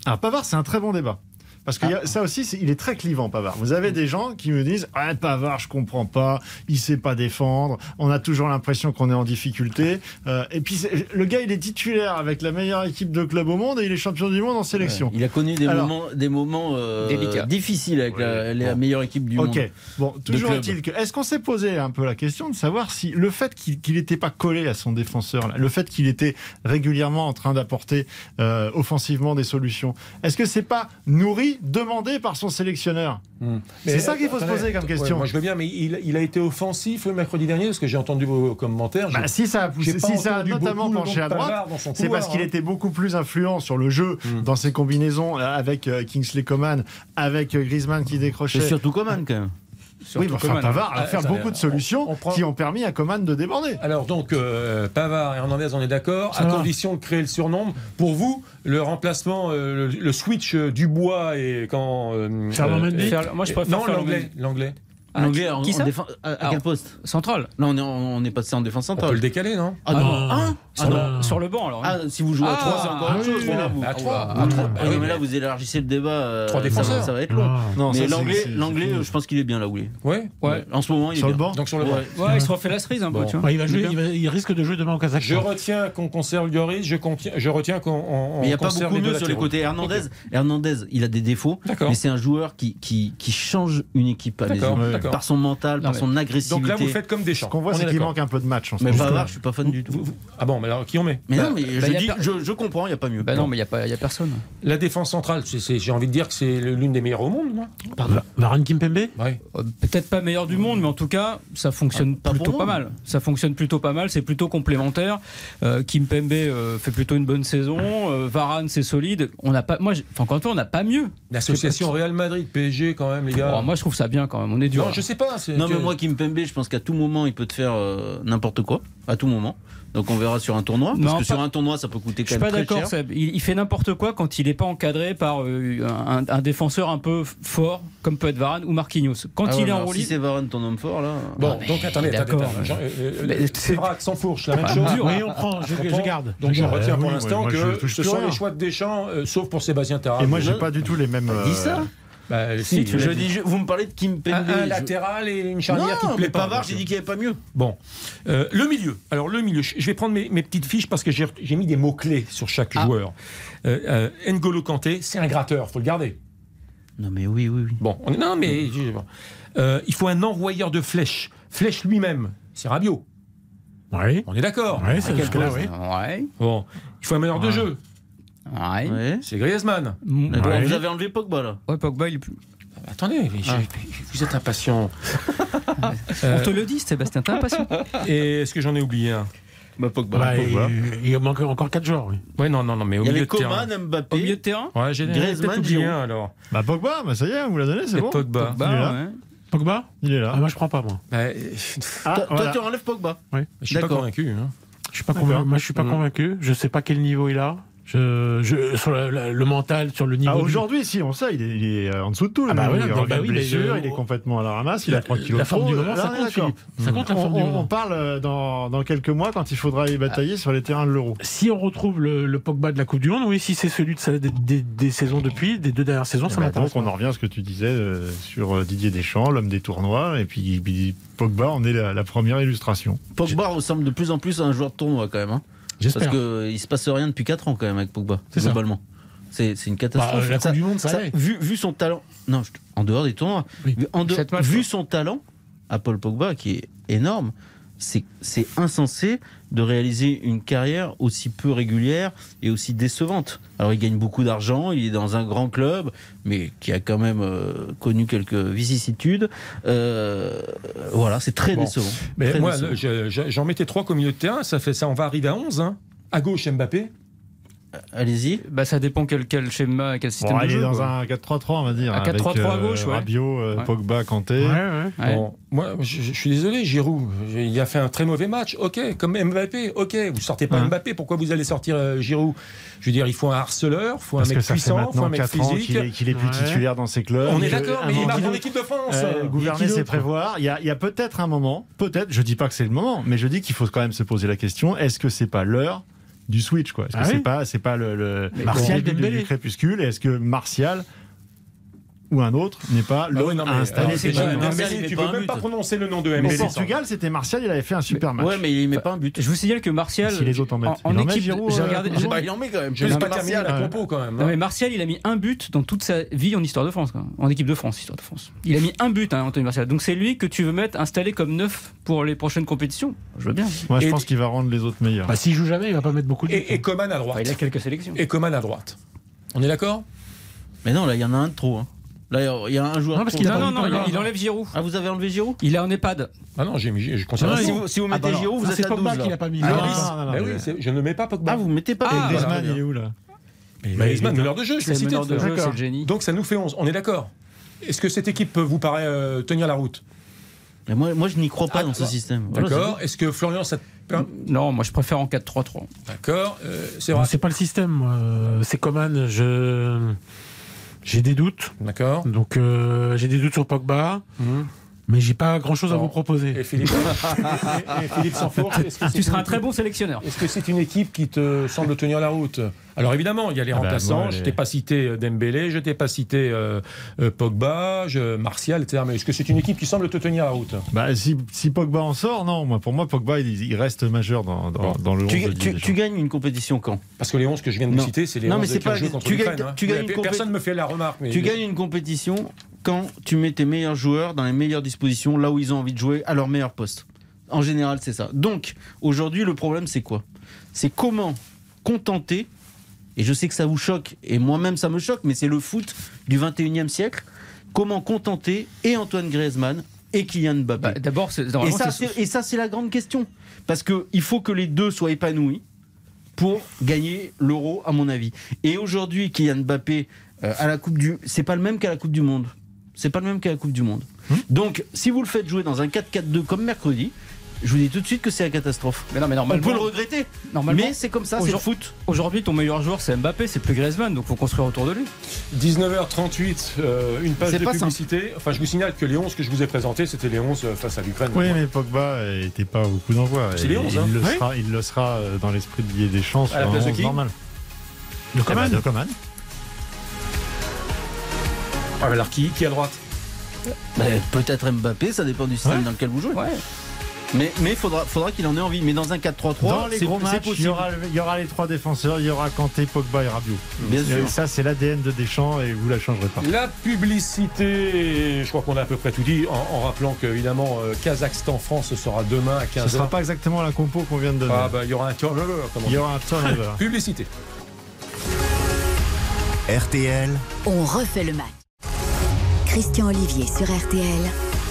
Alors Pavard, c'est un très bon débat. Parce que ah. y a, ça aussi, c'est, il est très clivant, Pavard. Vous avez des gens qui me disent ah, Pavard, je comprends pas, il sait pas défendre, on a toujours l'impression qu'on est en difficulté. Euh, et puis, le gars, il est titulaire avec la meilleure équipe de club au monde et il est champion du monde en sélection. Ouais, il a connu des Alors, moments, des moments euh, difficiles avec ouais, la, la bon. meilleure équipe du okay. monde. Bon, toujours est-il que. Est-ce qu'on s'est posé un peu la question de savoir si le fait qu'il n'était pas collé à son défenseur, là, le fait qu'il était régulièrement en train d'apporter euh, offensivement des solutions, est-ce que c'est pas nourri, demandé par son sélectionneur. Mmh. C'est ça qu'il faut attendez, se poser comme question. Ouais, moi je veux bien, mais il, il a été offensif le mercredi dernier parce que j'ai entendu vos commentaires. Bah, si ça a, poussé, si ça a notamment penché à droite, c'est parce qu'il hein. était beaucoup plus influent sur le jeu mmh. dans ses combinaisons avec euh, Kingsley Coman, avec euh, Griezmann qui décrochait. C'est surtout Coman quand même. Surtout oui, enfin, Pavard a fait ah, beaucoup de solutions on, on prend... qui ont permis à Coman de déborder. Alors donc, euh, Pavard et Hernandez, on est d'accord, à condition de créer le surnombre. Pour vous, le remplacement, euh, le, le switch euh, Dubois et quand... Euh, euh, faire, moi, je préfère non, l'anglais. l'anglais. Ah, L'anglais en, qui ça en défense, à, à quel poste? Central. Là, on est, on est passé en défense centrale. On peut le décaler, non? Ah non, ah, hein sur, ah, le, sur le banc alors. Ah, si vous jouez à trois, ah, c'est encore autre chose. Mais là, vous, à trois. À trois. Ah, oui, mais là, vous élargissez le débat. Euh, trois défenseurs. Ça, ça va être long. Non, mais l'anglais, l'anglais, je pense qu'il est bien là où il est. Ouais. Ouais. En ce moment, il est sur bien. le banc. Donc sur le banc. Ouais, il se refait la cerise un peu. Tu vois. Il va jouer. Il risque de jouer demain au Kazakhstan. Je retiens qu'on conserve Lloris. Je je retiens qu'on. Mais il n'y a pas beaucoup mieux sur les côtés. Hernandez, Hernandez, il a des défauts, mais c'est un joueur qui qui qui change une équipe à mes yeux par son mental, par son agressivité. Donc là, vous faites comme Deschamps. Ce qu'on voit, c'est qu'il manque un peu de match. Mais Pavard, je suis pas fan du tout. Ah bon, mais alors qui on met? Mais non, mais je dis, je comprends, il y a pas mieux. Bah non, mais il y a pas, il y a personne. La défense centrale, j'ai envie de dire que c'est l'une des meilleures au monde, non? Pardon. Varane Kimpembe? Ouais. Peut-être pas meilleur du monde, mais en tout cas, ça fonctionne ah, pas plutôt pas mal. Ça fonctionne plutôt pas mal, c'est plutôt complémentaire. Euh, Kimpembe euh, fait plutôt une bonne saison. Euh, Varane, c'est solide. On n'a pas, moi, enfin, quand on n'a pas mieux. L'association Real Madrid, P S G, quand même, les gars. Oh, moi, je trouve ça bien quand même. On est dur. Non, je sais pas. Non, mais moi, Kimpembe, je pense qu'à tout moment, il peut te faire euh, n'importe quoi, à tout moment. Donc on verra sur un tournoi, parce non, que pas... sur un tournoi ça peut coûter quand même très cher. Je suis pas d'accord, il, il fait n'importe quoi quand il n'est pas encadré par euh, un, un défenseur un peu fort, comme peut être Varane ou Marquinhos. Quand ah ouais, il est en roue libre... Si c'est Varane ton homme fort là... Bon, ah, donc attendez, attendez, attendez. Euh, c'est vrai que sans fourche, la même chose. Oui, on prend, je, je garde. Donc je, je retiens euh, pour oui, l'instant ouais, que ce sont les choix de Deschamps, euh, sauf pour Sébastien Terra. Et moi j'ai pas du tout les mêmes... Dis ça. Bah, si, si, je dis, je, vous me parlez de Kimpembe. Un, un latéral et une charnière non, qui plaît pas. Pavard, j'ai dit qu'il n'y avait pas mieux. Bon, euh, le milieu. Alors le milieu, je vais prendre mes, mes petites fiches parce que j'ai mis des mots clés sur chaque ah. joueur. Euh, euh, N'Golo Kanté, c'est un gratteur, faut le garder. Non mais oui, oui, oui. Bon, on est, non mais euh, il faut un envoyeur de flèches. Flèche lui-même, c'est Rabiot. Oui. On est d'accord. Oui, c'est jusque là, oui. Ouais. Bon, il faut un meneur ouais. de jeu. Ouais. ouais. C'est Griezmann. Mmh. Ouais. Vous avez enlevé Pogba là. Ouais, Pogba il est plus. Attendez, mais ah. je, vous êtes impatient. euh, On te le dit, Sébastien, t'es impatient. Et est-ce que j'en ai oublié un? Bah, Pogba. Bah, Pogba. Il, il manque encore quatre joueurs, oui. Ouais, non, non, non, mais au il milieu y de terrain. Coman, Mbappé. Au milieu de terrain. Ouais, j'ai peut-être oublié un alors. Bah, Pogba, bah, ça y est, vous l'a donné, c'est bon. Pogba. Pogba, il est là. Ouais. Pogba il est là. Ah, moi, je prends pas, moi. Bah, ah, toi, voilà. Tu enlèves Pogba. Oui. Je suis pas convaincu. Hein. Je suis pas convaincu. Moi, je suis pas mmh. convaincu. Je sais pas quel niveau il a. Je, je, sur le, le, le mental, sur le niveau. Ah, aujourd'hui, du... si on sait, il est, il est en dessous de tout. Ah bah oui, il a bah oui, blessure, mais il est complètement à la ramasse, il a trois kilos la de trop. forme du moment, là, ça compte, Philippe. Ça compte la forme on, du on, moment. On parle dans, dans quelques mois quand il faudra y batailler ah. sur les terrains de l'Euro. Si on retrouve le, le Pogba de la Coupe du Monde, oui, si c'est celui de sa, des, des, des saisons depuis, des deux dernières saisons, et ça bah m'intéresse. Donc on en revient à ce que tu disais euh, sur Didier Deschamps, l'homme des tournois, et puis, puis Pogba en est la, la première illustration. Pogba ressemble de plus en plus à un joueur de tournoi quand même. Hein. J'espère. Parce qu'il ne se passe rien depuis quatre ans quand même avec Pogba, globalement. C'est, c'est une catastrophe. Bah, la Coupe ça, du Monde, ça, ça vu, vu son talent, non, je, en dehors des tournois, oui. en de, vu son talent à Paul Pogba qui est énorme, c'est, c'est insensé de réaliser une carrière aussi peu régulière et aussi décevante. Alors il gagne beaucoup d'argent, il est dans un grand club, mais qui a quand même euh, connu quelques vicissitudes. Euh, voilà, c'est très bon. décevant. Mais très moi, décevant. Le, je, je, j'en mettais trois comme milieu de terrain, ça fait ça, on va arriver à onze. Hein. À gauche, Mbappé. Allez-y. Bah, ça dépend quel, quel schéma, quel système bon, de jeu. Il est dans quoi. un quatre trois trois, on va dire. Un quatre trois trois à gauche, ouais. Rabiot, euh, ouais. Pogba, Kanté. Ouais, ouais. Bon, moi, je, je suis désolé, Giroud. Il a fait un très mauvais match. Ok, comme Mbappé. Ok, vous sortez pas ouais. Mbappé. Pourquoi vous allez sortir euh, Giroud? Je veux dire, il faut un harceleur, il faut Parce un mec que ça puissant, fait il faut un mec physique. Qu'il est, qu'il est plus ouais. titulaire dans ses clubs. On est d'accord, mais il marque en équipe de France. Euh, gouverner, c'est prévoir. Il y a, il y a peut-être un moment, peut-être, je dis pas que c'est le moment, mais je dis qu'il faut quand même se poser la question, est-ce que c'est pas l'heure du switch, quoi. Est-ce que Ah c'est oui pas, c'est pas le, le Martial, le début Dembélé. du crépuscule? Et est-ce que Martial ou un autre n'est pas Ah oui, non, mais, installé alors, c'est déjà pas- dans- Martial, Dembélé, il met tu pas peux un même but. pas prononcer le nom de Au Dembélé. Portugal, c'était Martial, il avait fait un super match. Ouais, mais il met pas un but. Je vous signale que Martial, Si les autres en mettent. en, en Il en met, équipe, Giroud, j'ai euh, regardé, Giroud. j'ai- Bah, il en met quand même. Je plus n'ai que pas terminé Martial. la compo quand même. Non, hein. mais Martial, il a mis un but dans toute sa vie en histoire de France, quoi. En équipe de France, histoire de France. Il a mis un but, hein, Anthony Martial. Donc c'est lui que tu veux mettre installé comme neuf pour les prochaines compétitions. Je veux bien. Moi, je Et- pense qu'il va rendre les autres meilleurs. Bah, s'il joue jamais, il va pas mettre beaucoup de buts. Et, et Coman à droite. Enfin, il a quelques sélections. Et Coman à droite. On est d'accord? Mais non, là, il y en a un de trop. hein. Là, il y a un joueur. Non, parce trop. qu'il a Non, pas non, du non, tout, il, non. il enlève Giroud. Ah, vous avez enlevé Giroud? Il est en EHPAD. Ah non, j'ai mis, je conserve. Non, la si, douze. vous, si vous Ah, mettez bah, Giroud, vous ah, êtes c'est à Pogba douze. qu'il là. a pas mis. Ah, Non, non, non, non, non, Eh non, oui, mais- c'est- je ne mets pas Pogba. Ah, vous mettez pas Ah, Et Pogba. Griezmann, voilà. il est où là? Mais Bah, Griezmann, il est meneur de jeu, je C'est l'ai le cité. meneur de jeu, D'accord. c'est le génie. Donc ça nous fait onze. On est d'accord? Est-ce que cette équipe vous paraît euh, tenir la route? Mais moi, moi, je n'y crois pas Ah, dans ce d'accord. système. Voilà, D'accord. Est-ce que Florian, ça te plaît? Non, moi je préfère en quatre trois trois. D'accord. Euh, c'est Non, vrai. c'est pas le système, moi. C'est Coman. Je... J'ai des doutes. D'accord. Donc, euh, j'ai des doutes sur Pogba. Mhm. Mais j'ai pas grand chose à Non. vous proposer. Et Philippe, et, et Philippe Sanfourche, est-ce que c'est Tu seras un une- très bon sélectionneur. Est-ce que c'est une équipe qui te semble tenir la route? Alors évidemment, il y a les Ah bah, remplaçants. moi, Je les- t'ai pas cité euh, Dembélé, je t'ai pas cité euh, euh, Pogba, je, Martial, et cetera. Mais est-ce que c'est une équipe qui semble te tenir la route? Bah, si, si Pogba en sort, non. Moi, pour moi, Pogba, il, il reste majeur dans, dans, Bon. dans le onze de Tu, Didier tu- Deschamps. tu gagnes une compétition quand? Parce que les onze que je viens de Non. citer, c'est les Non, mais onze c'est qui ont pas- joué contre tu l'Ukraine. gagnes- hein. tu gagnes Mais une Personne compé- ne me fait la remarque. Mais Tu gagnes une compétition quand tu mets tes meilleurs joueurs dans les meilleures dispositions, là où ils ont envie de jouer, à leur meilleur poste. En général, c'est ça. Donc, aujourd'hui, le problème, c'est quoi? C'est comment contenter, et je sais que ça vous choque, et moi-même ça me choque, mais c'est le foot du vingt et unième siècle, comment contenter et Antoine Griezmann et Kylian Mbappé. Bah, D'abord, c'est- et, normalement, ça, c'est- c'est, et ça, c'est la grande question. Parce qu'il faut que les deux soient épanouis pour gagner l'euro, à mon avis. Et aujourd'hui, Kylian Mbappé, euh, à la Coupe du... c'est pas le même qu'à la Coupe du Monde. C'est pas le même qu'à la Coupe du Monde. Hum. Donc, si vous le faites jouer dans un quatre quatre deux comme mercredi, je vous dis tout de suite que c'est la catastrophe. Mais non, mais On normalement, peut le regretter, normalement, mais c'est comme ça, c'est le Aujourd'hui- foot. aujourd'hui, ton meilleur joueur, c'est Mbappé, c'est plus Griezmann, donc faut construire autour de lui. dix-neuf heures trente-huit, euh, une page C'est de pas publicité. Enfin, je vous signale que les onze que je vous ai présentés, c'était les onze face à l'Ukraine. Oui, mais Pogba n'était pas au coup d'envoi. C'est Et les onze, il, hein. le Oui. sera, il le sera euh, dans l'esprit de Didier Deschamps sur À la un place de onze qui? normal. De Coman. Eh ben, de Coman. Ah, mais alors qui, qui à droite? Bah, peut-être Mbappé, ça dépend du système Ouais. dans lequel vous jouez. Ouais. Mais il faudra, faudra qu'il en ait envie. Mais dans un quatre trois trois, Dans les c'est, gros c'est matchs, il possible. y, aura, il y aura les trois défenseurs, il y aura Kanté, Pogba et Rabiot. Bien Et sûr. ça, c'est l'A D N de Deschamps et vous la changerez pas. La publicité, je crois qu'on a à peu près tout dit, en, en rappelant que évidemment euh, Kazakhstan-France sera demain à Ce quinze ne sera heures. pas exactement la compo qu'on vient de donner. Ah bah il y aura un turnover, comme on Il y dit. aura un turnover. Publicité. R T L, On refait le match. Christian Olivier sur R T L.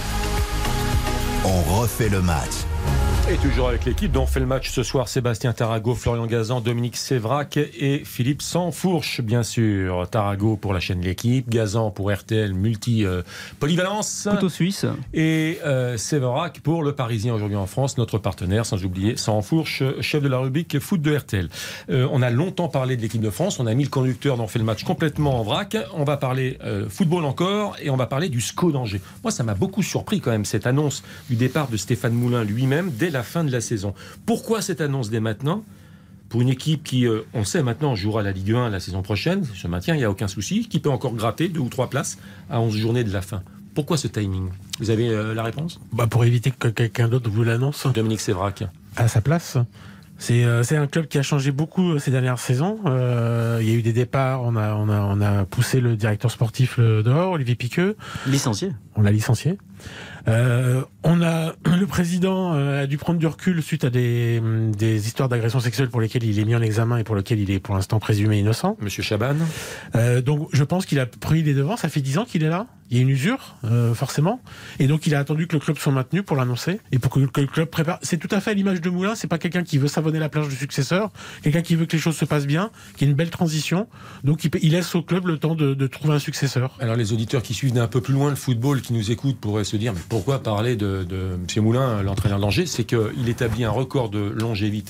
on refait le match. Et toujours avec l'équipe dont fait le match ce soir Sébastien Tarago, Florian Gazan, Dominique Sévrac et Philippe Sansfourche, bien sûr. Tarago pour la chaîne L'équipe, Gazan pour R T L Multi euh, Polyvalence Couteau suisse. et euh, Sévrac pour Le Parisien aujourd'hui en France, notre partenaire, sans oublier Sansfourche, chef de la rubrique foot de R T L. Euh, on a longtemps parlé de l'équipe de France, on a mis le conducteur dont fait le match complètement en vrac. On va parler euh, football encore et on va parler du S C O d'Angers. Moi, ça m'a beaucoup surpris quand même cette annonce du départ de Stéphane Moulin lui-même dès la fin de la saison. Pourquoi cette annonce dès maintenant? Pour une équipe qui, euh, on sait maintenant, jouera la Ligue un la saison prochaine, se maintient, il n'y a aucun souci, qui peut encore gratter deux ou trois places à onze journées de la fin. Pourquoi ce timing? Vous avez euh, la réponse? Bah, pour éviter que quelqu'un d'autre vous l'annonce Dominique Sévrac. à sa place. C'est euh, c'est un club qui a changé beaucoup ces dernières saisons. Euh, il y a eu des départs, on a, on a, on a poussé le directeur sportif le- dehors, Olivier Piqueux, Licencié. on l'a licencié. Euh, on a le président euh, a dû prendre du recul suite à des, des histoires d'agression sexuelle pour lesquelles il est mis en examen et pour lesquelles il est pour l'instant présumé innocent. Monsieur Chaban. Euh, donc je pense qu'il a pris les devants. Ça fait dix ans qu'il est là. Il y a une usure, euh, forcément. Et donc il a attendu que le club soit maintenu pour l'annoncer et pour que, que le club prépare. C'est tout à fait à l'image de Moulin. C'est pas quelqu'un qui veut savonner la plage du successeur. Quelqu'un qui veut que les choses se passent bien, qui a une belle transition. Donc il, peut- il laisse au club le temps de, de trouver un successeur. Alors les auditeurs qui suivent d'un peu plus loin le football, qui nous écoutent, pourraient se dire mais pourquoi parler de, de M. Moulin, l'entraîneur d'Angers? C'est qu'il établit un record de longévité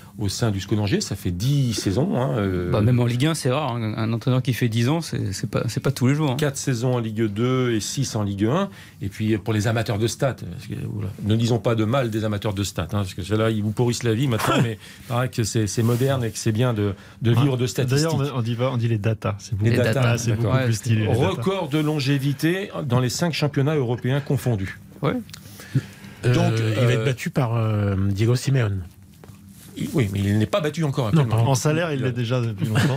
au sein du S C O d'Angers. Ça fait dix saisons. Hein, euh, bah, même en Ligue un, c'est rare. Un, un entraîneur qui fait dix ans, c'est, c'est, pas, c'est pas tous les jours. Hein. quatre saisons en Ligue deux et six en Ligue un. Et puis pour les amateurs de stats, parce que, voilà, ne disons pas de mal des amateurs de stats, hein, parce que ceux-là, ils vous pourrissent la vie maintenant, mais pareil que c'est, c'est moderne et que c'est bien de, de vivre de statistiques. D'ailleurs, on dit, on dit les data. C'est beaucoup, les data, data, c'est beaucoup ouais, plus stylé. Record de longévité dans les cinq championnats européens confondus. Ouais. Euh, Donc, il euh, va être battu par euh, Diego Simeone. Oui, mais il n'est pas battu encore. Non, en salaire, il l'est déjà depuis longtemps.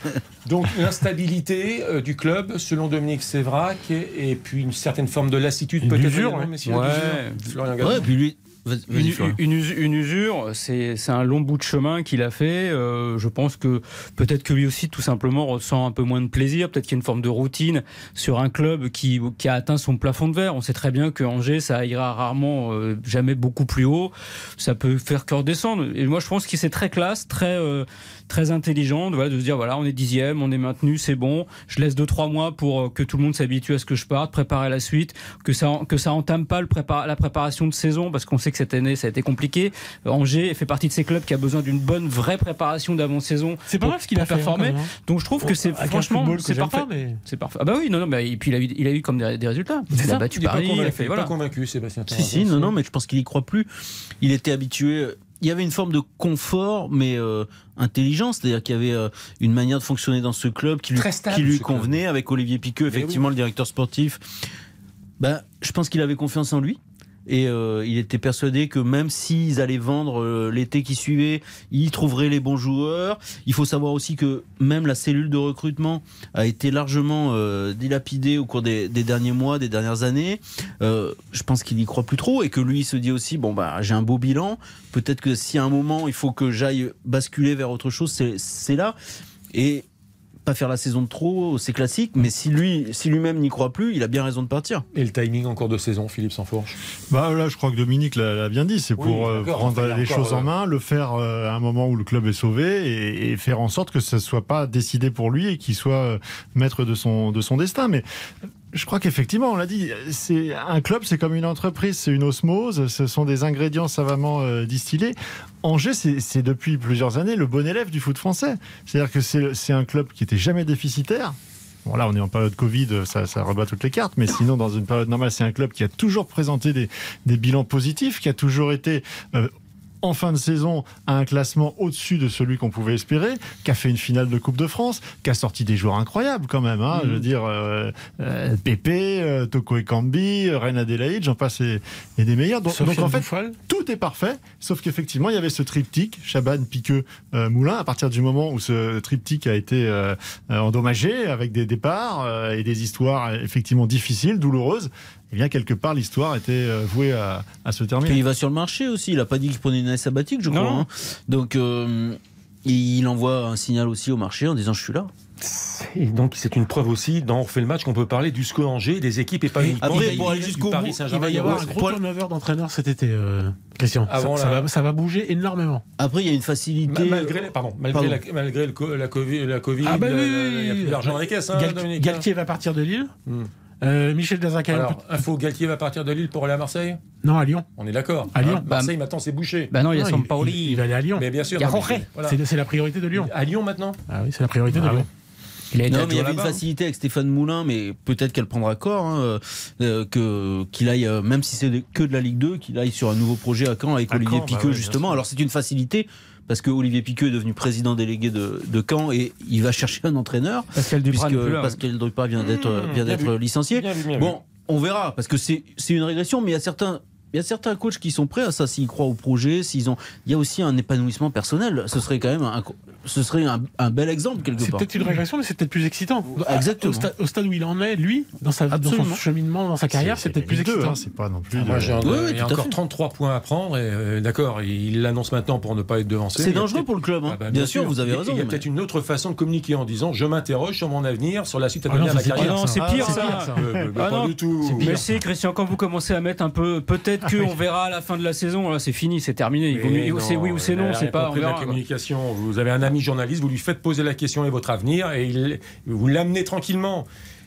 Donc, l'instabilité euh, du club, selon Dominique Sévrac, et, et puis une certaine forme de lassitude, une peut-être. Usure, ouais, ouais. messieurs, Ouais. d'usure. Ouais, puis lui. Une, une, usure, une usure, c'est, c'est un long bout de chemin qu'il a fait. Euh, je pense que peut-être que lui aussi, tout simplement, ressent un peu moins de plaisir. Peut-être qu'il y a une forme de routine sur un club qui, qui a atteint son plafond de verre. On sait très bien que Angers, ça ira rarement, euh, jamais beaucoup plus haut. Ça peut faire que redescendre. Et moi, je pense que c'est très classe, très, euh, très intelligent de, voilà, de se dire, voilà, on est dixième, on est maintenu, c'est bon. Je laisse deux, trois mois pour que tout le monde s'habitue à ce que je parte, préparer la suite, que ça, que ça entame pas le prépa- la préparation de saison, parce qu'on sait que cette année, ça a été compliqué. Angers fait partie de ces clubs qui a besoin d'une bonne, vraie préparation d'avant-saison. C'est pas pour, mal ce qu'il a fait performer. Hein, Donc je trouve bon, que c'est franchement, c'est parfait. Pas, mais... C'est parfait. Ah bah oui, non, non, mais et puis il a eu, il a eu comme des, des résultats. C'est il ça, a battu il est Paris. pas convaincu, Il a fait, il est voilà. pas convaincu, Sébastien. Si, si, non, non, mais je pense qu'il y croit plus. Il était habitué. Il y avait une forme de confort, mais euh, intelligent, c'est-à-dire qu'il y avait euh, une manière de fonctionner dans ce club qui lui, stable, qui lui ce convenait, club. avec Olivier Piqueux, effectivement, oui. le directeur sportif. Ben, je pense qu'il avait confiance en lui. Et euh, il était persuadé que même s'ils allaient vendre euh, l'été qui suivait, ils trouveraient les bons joueurs. Il faut savoir aussi que même la cellule de recrutement a été largement euh, dilapidée au cours des, des derniers mois, des dernières années. Euh, je pense qu'il y croit plus trop et que lui il se dit aussi bon bah j'ai un beau bilan. Peut-être que si à un moment il faut que j'aille basculer vers autre chose, c'est, c'est là. Et pas faire la saison de trop, c'est classique, mais si lui, si lui-même n'y croit plus, il a bien raison de partir. Et le timing en cours de saison, Philippe Sansfourche? Bah là, je crois que Dominique l'a, l'a bien dit, c'est oui, pour euh, prendre les encore, choses euh... en main, le faire euh, à un moment où le club est sauvé et, et faire en sorte que ce ne soit pas décidé pour lui et qu'il soit euh, maître de son, de son destin. Mais je crois qu'effectivement, on l'a dit, c'est un club, c'est comme une entreprise, c'est une osmose, ce sont des ingrédients savamment euh, distillés. Angers, c'est, c'est depuis plusieurs années le bon élève du foot français. C'est-à-dire que c'est, c'est un club qui n'était jamais déficitaire. Bon, là, on est en période Covid, ça, ça rebat toutes les cartes, mais sinon, dans une période normale, c'est un club qui a toujours présenté des, des bilans positifs, qui a toujours été... Euh, en fin de saison à un classement au-dessus de celui qu'on pouvait espérer, qui a fait une finale de Coupe de France, qui a sorti des joueurs incroyables quand même. Hein, mmh. Je veux dire, euh, euh, Pépé, euh, Toko Ekambi, euh, Reine Adélaïde, j'en passe et, et des meilleurs. Donc, donc en fait, Bouffal. Tout est parfait, sauf qu'effectivement, il y avait ce triptyque, Chaban, Piqueux, euh, Moulin, à partir du moment où ce triptyque a été euh, endommagé avec des départs euh, et des histoires effectivement difficiles, douloureuses. Eh bien, quelque part, l'histoire était vouée à, à se terminer. Puis il va sur le marché aussi. Il n'a pas dit qu'il prenait une année sabbatique, je crois. Hein. Donc, euh, il envoie un signal aussi au marché en disant « je suis là ». Et donc, c'est une preuve aussi, dans On refait le match, qu'on peut parler du S C O Angers, des équipes et pas uniquement Après, du, pour aller jusqu'au Paris bout, Saint-Germain. Il va y avoir un gros turnover d'entraîneurs cet été, euh, Christian. Avant ça, la... ça, va, ça va bouger énormément. Après, il y a une facilité... Malgré, pardon, malgré, pardon. La, malgré le, la Covid, la COVID ah bah il oui, n'y a plus d'argent dans les caisses. Hein, Gal- Dominique, Galtier va partir de Lille. Hmm. Euh, Michel Dezacca. Alors, info, Galtier va partir de Lille pour aller à Marseille? Non, à Lyon. On est d'accord. À Lyon. Hein, Marseille, maintenant, c'est bouché. Bah non, il y a non, Sampaoli. Il, il va aller à Lyon. Mais bien sûr. Il y a non, Jorge. Voilà. C'est, c'est la priorité de Lyon. À Lyon, maintenant? Ah oui, c'est la priorité ah de Lyon. Il a non, mais il y avait là-bas. une facilité avec Stéphane Moulin, mais peut-être qu'elle prendra corps, hein, euh, que, qu'il aille, euh, même si c'est que de la Ligue deux, qu'il aille sur un nouveau projet à Caen avec à Olivier Caen, Piqueux, bah oui, justement. Alors c'est une facilité, parce que Olivier Piqueux est devenu président délégué de, de Caen et il va chercher un entraîneur, Pascal Duprat, puisque là, Pascal Duprat vient d'être, Mmh, vient d'être vu. licencié. Bien vu, bien Bon, on verra, parce que c'est, c'est une régression, mais il y a certains... Il y a certains coachs qui sont prêts à ça, s'ils croient au projet, s'ils ont. Il y a aussi un épanouissement personnel. Ce serait quand même un, ce serait un, un bel exemple quelque c'est part. peut-être une régression, mais c'est peut-être plus excitant. Exactement. Au, sta- au stade où il en est, lui, dans, sa, dans son cheminement, dans sa carrière, c'est, c'est, c'est peut-être plus excitant. Hein, c'est pas non plus. Ah, de... moi, j'ai un, oui, oui, il y a encore trente-trois points à prendre. Et, euh, d'accord, il l'annonce maintenant pour ne pas être devancé. C'est dangereux pour le club. Hein. Ah bah, bien, bien sûr, sûr, vous avez raison. Il y a mais... peut-être une autre façon de communiquer en disant je m'interroge sur mon avenir, sur la suite à ah venir de la c'est carrière. Ah non, c'est pire ah, ça. ça. Euh, bah, ah pas non, du tout. Mais c'est Christian, quand vous commencez à mettre un peu, peut-être qu'on verra à la fin de la saison, là c'est fini, c'est terminé. Il vaut mieux, non, c'est oui ou c'est non, c'est pas. On de la verra, communication. Vous avez un ami journaliste, vous lui faites poser la question et votre avenir, et il, vous l'amenez tranquillement.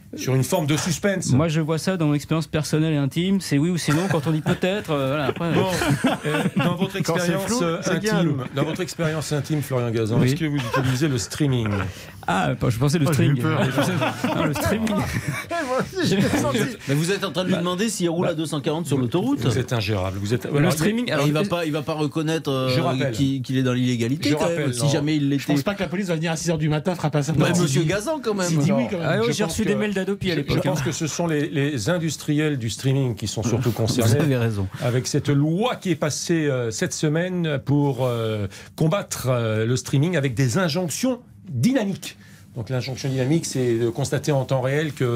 sur une forme de suspense. Moi, je vois ça dans mon expérience personnelle et intime. C'est oui ou c'est non. Quand on dit peut-être, euh, voilà. Après, bon, euh, dans votre expérience flou, intime, dans votre expérience intime, Florian Gazan, oui. Est-ce que vous utilisez le streaming? Ah, je pensais le oh, streaming. Non, le streaming. Mais vous êtes en train de lui demander s'il roule bah, à deux cent quarante sur l'autoroute. Vous êtes ingérable. Vous êtes. Le alors, streaming. Alors, il va pas, il va pas reconnaître euh, qu'il, qu'il est dans l'illégalité. Je quand rappelle, même, si jamais il l'était. Je pense pas que la police va venir à six heures du matin frapper à sa porte. Ouais, Monsieur Gazan quand même. Si dit oui, quand même. Ah, ouais, j'ai pense reçu que- des mails d'Adopi à Je l'époque. pense que ce sont les, les industriels du streaming qui sont surtout Vous concernés avez raison. avec cette loi qui est passée euh, cette semaine pour euh, combattre euh, le streaming avec des injonctions dynamiques. Donc l'injonction dynamique, c'est de constater en temps réel que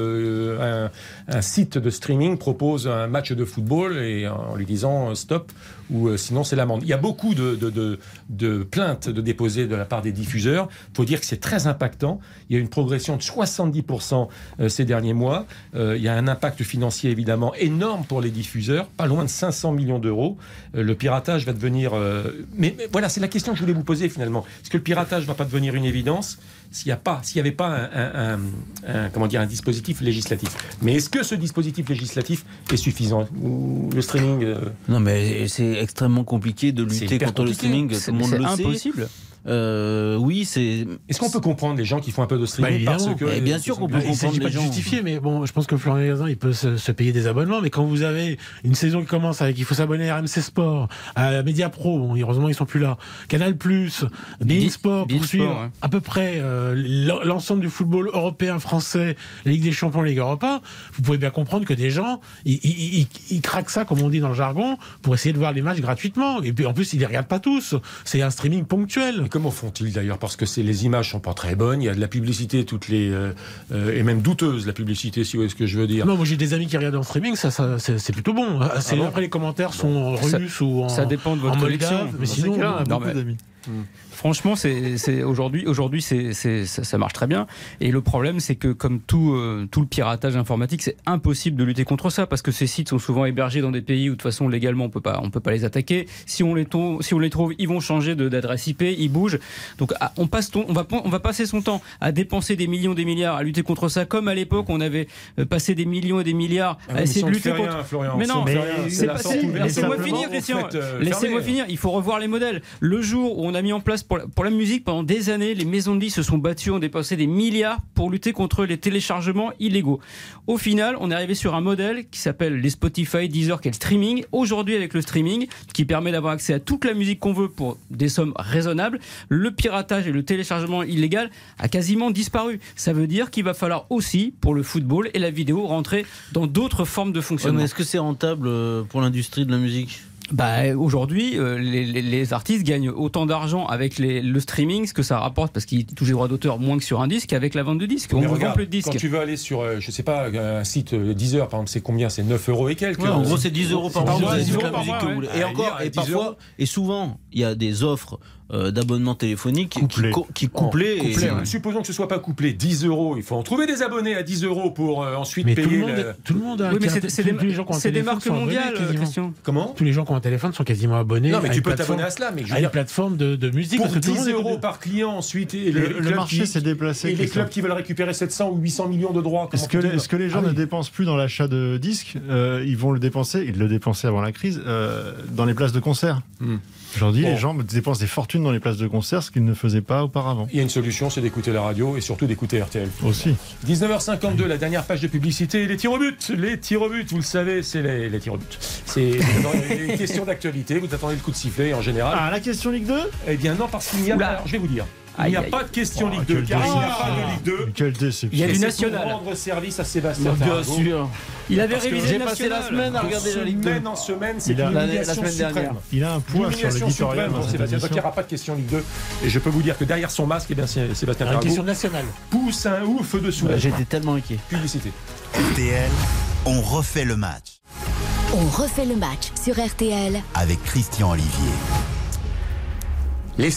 euh, un, un site de streaming propose un match de football et en lui disant euh, stop ou euh, sinon c'est l'amende. Il y a beaucoup de, de, de, de plaintes de déposées de la part des diffuseurs. Il faut dire que c'est très impactant. Il y a une progression de soixante-dix pour cent euh, ces derniers mois. Euh, il y a un impact financier évidemment énorme pour les diffuseurs, pas loin de cinq cents millions d'euros. Euh, le piratage va devenir... Euh, mais, mais voilà, c'est la question que je voulais vous poser finalement. Est-ce que le piratage ne va pas devenir une évidence s'il n'y a pas, s'il n'y avait pas un, un, un, un, comment dire, un dispositif législatif? Mais est-ce que ce dispositif législatif est suffisant? Ou le streaming euh... Non, mais c'est extrêmement compliqué de lutter contre compliqué. le streaming. Tout C'est, le monde c'est le impossible. sait. Euh, oui, c'est. Est-ce qu'on peut comprendre les gens qui font un peu de streaming Bah, parce évidemment. que Et bien sûr qu'on peut Il ne s'agit comprendre pas les de gens. justifier, mais bon, je pense que Florian Gazan, il peut se, se payer des abonnements. Mais quand vous avez une saison qui commence avec, il faut s'abonner à R M C Sport, à Media Pro, bon, heureusement ils sont plus là, Canal Plus, Bein Sport, pour Bein suivre Sport, ouais. à peu près euh, l'ensemble du football européen, français, la Ligue des Champions, la Ligue Europa. Vous pouvez bien comprendre que des gens, ils, ils, ils, ils craquent ça, comme on dit dans le jargon, pour essayer de voir les matchs gratuitement. Et puis en plus, ils les regardent pas tous. C'est un streaming ponctuel. Et comment font-ils d'ailleurs? Parce que c'est, les images sont pas très bonnes, il y a de la publicité, toutes les euh, euh, et même douteuse la publicité, si vous voyez ce que je veux dire. Non, moi j'ai des amis qui regardent en streaming, ça, ça c'est, c'est plutôt bon. C'est, bon après les commentaires sont en Ça- russe ou en Ça dépend de votre en collection. moldave, mais sinon, on a non, beaucoup mais- d'amis. Franchement, c'est, c'est aujourd'hui, aujourd'hui, c'est, c'est, ça, ça marche très bien. Et le problème, c'est que comme tout, euh, tout le piratage informatique, c'est impossible de lutter contre ça parce que ces sites sont souvent hébergés dans des pays où de toute façon légalement on peut pas, on peut pas les attaquer. Si on les trouve, si on les trouve, ils vont changer de, d'adresse I P, ils bougent. Donc ah, on passe, ton, on va, on va passer son temps à dépenser des millions, des milliards à lutter contre ça, comme à l'époque on avait euh, passé des millions et des milliards Ah à oui, essayer si de on lutter ne fait contre. rien, Florian, Mais si non, on ne fait mais rien, c'est c'est la pas- porte c'est- ouverte. laissez-moi Simplement, finir, vous Christian. faites, euh, Laissez-moi fermer. finir. Il faut revoir les modèles. Le jour où on a mis en place pour la, pour la musique pendant des années, les maisons de disques se sont battues, ont dépensé des milliards pour lutter contre les téléchargements illégaux. Au final, on est arrivé sur un modèle qui s'appelle les Spotify, Deezer, qui est le streaming. Aujourd'hui, avec le streaming, qui permet d'avoir accès à toute la musique qu'on veut pour des sommes raisonnables, le piratage et le téléchargement illégal a quasiment disparu. Ça veut dire qu'il va falloir aussi, pour le football et la vidéo, rentrer dans d'autres formes de Ouais, fonctionnement. mais est-ce que c'est rentable euh, pour l'industrie de la musique? Bah, aujourd'hui, euh, les, les, les artistes gagnent autant d'argent avec les, le streaming, ce que ça rapporte, parce qu'ils touchent les droits d'auteur moins que sur un disque, qu'avec la vente de disques. On Mais ne vend regarde, plus de disques. quand tu veux aller sur, euh, je sais pas, un site euh, Deezer, par exemple, c'est combien? C'est neuf euros et quelques. Ouais, en gros, c'est dix euros par C'est mois, dix vous avez euros toute la par musique mois, que vous ouais. voulez. Ah, Et encore, à et dix euros. parfois, et souvent, il y a des offres euh, d'abonnement téléphonique qui, Couplées. co- qui couplées. et- Couplé, ouais. Supposons que ce soit pas couplé, dix euros. Il faut en trouver des abonnés à dix euros pour euh, ensuite Mais tout payer le, monde, le... tout le monde a Oui, mais qui a- c'est, c'est tous- des, tous les gens qui ont un c'est des téléphone marques sont abonnés, mondiales, quasiment. Christian. Comment? Tous les gens qui ont un téléphone sont quasiment abonnés. Non, mais à tu une peux plateforme- t'abonner à cela, mais je veux à une dire, plateforme de, de musique. pour parce que tout le monde dix écoute euros du- par client ensuite. Et Le, les le clubs marché qui- s'est déplacé. Et les Christian. clubs qui veulent récupérer sept cents ou huit cents millions de droits. Est-ce que, comment les, faut-il- est-ce que les gens Ah oui. ne dépensent plus dans l'achat de disques euh, Ils vont le dépenser, ils le dépensaient avant la crise, euh, dans les places de concert. Hmm. Aujourd'hui, Bon. les gens dépensent des fortunes dans les places de concert, ce qu'ils ne faisaient pas auparavant. Il y a une solution, c'est d'écouter la radio et surtout d'écouter R T L. Aussi. dix-neuf heures cinquante-deux, la dernière page de publicité, les tirs au but. Les tirs au but, vous le savez, c'est les, les tirs au but. C'est une question d'actualité, vous attendez le coup de sifflet en général. Ah, la question Ligue deux Eh bien non, parce qu'il n'y a Oula. pas, je vais vous dire, il Aïe, n'y a aïe. pas de question Oh, Ligue deux, quel car il n'y a déception. pas de Ligue deux. Quelle déception. Il y a Et du c'est national. pour rendre service à Sébastien Bien Tarago. sûr. Il avait Parce que révisé j'ai le passé la national. semaine à regarder la Ligue deux. Semaine en semaine, c'est Il a- une la- la humiliation semaine suprême. dernière. Il a un poids sur L'humiliation l'éditorial suprême dans pour cette Sébastien. Donc il n'y émission. aura pas de question Ligue deux. Et je peux vous dire que derrière son masque, eh bien, c'est- Sébastien Une Tarago question nationale. pousse un ouf de soulagement. J'étais tellement inquiet. Publicité. R T L, on refait le match On refait le match sur R T L. avec Christian Olivier. Les,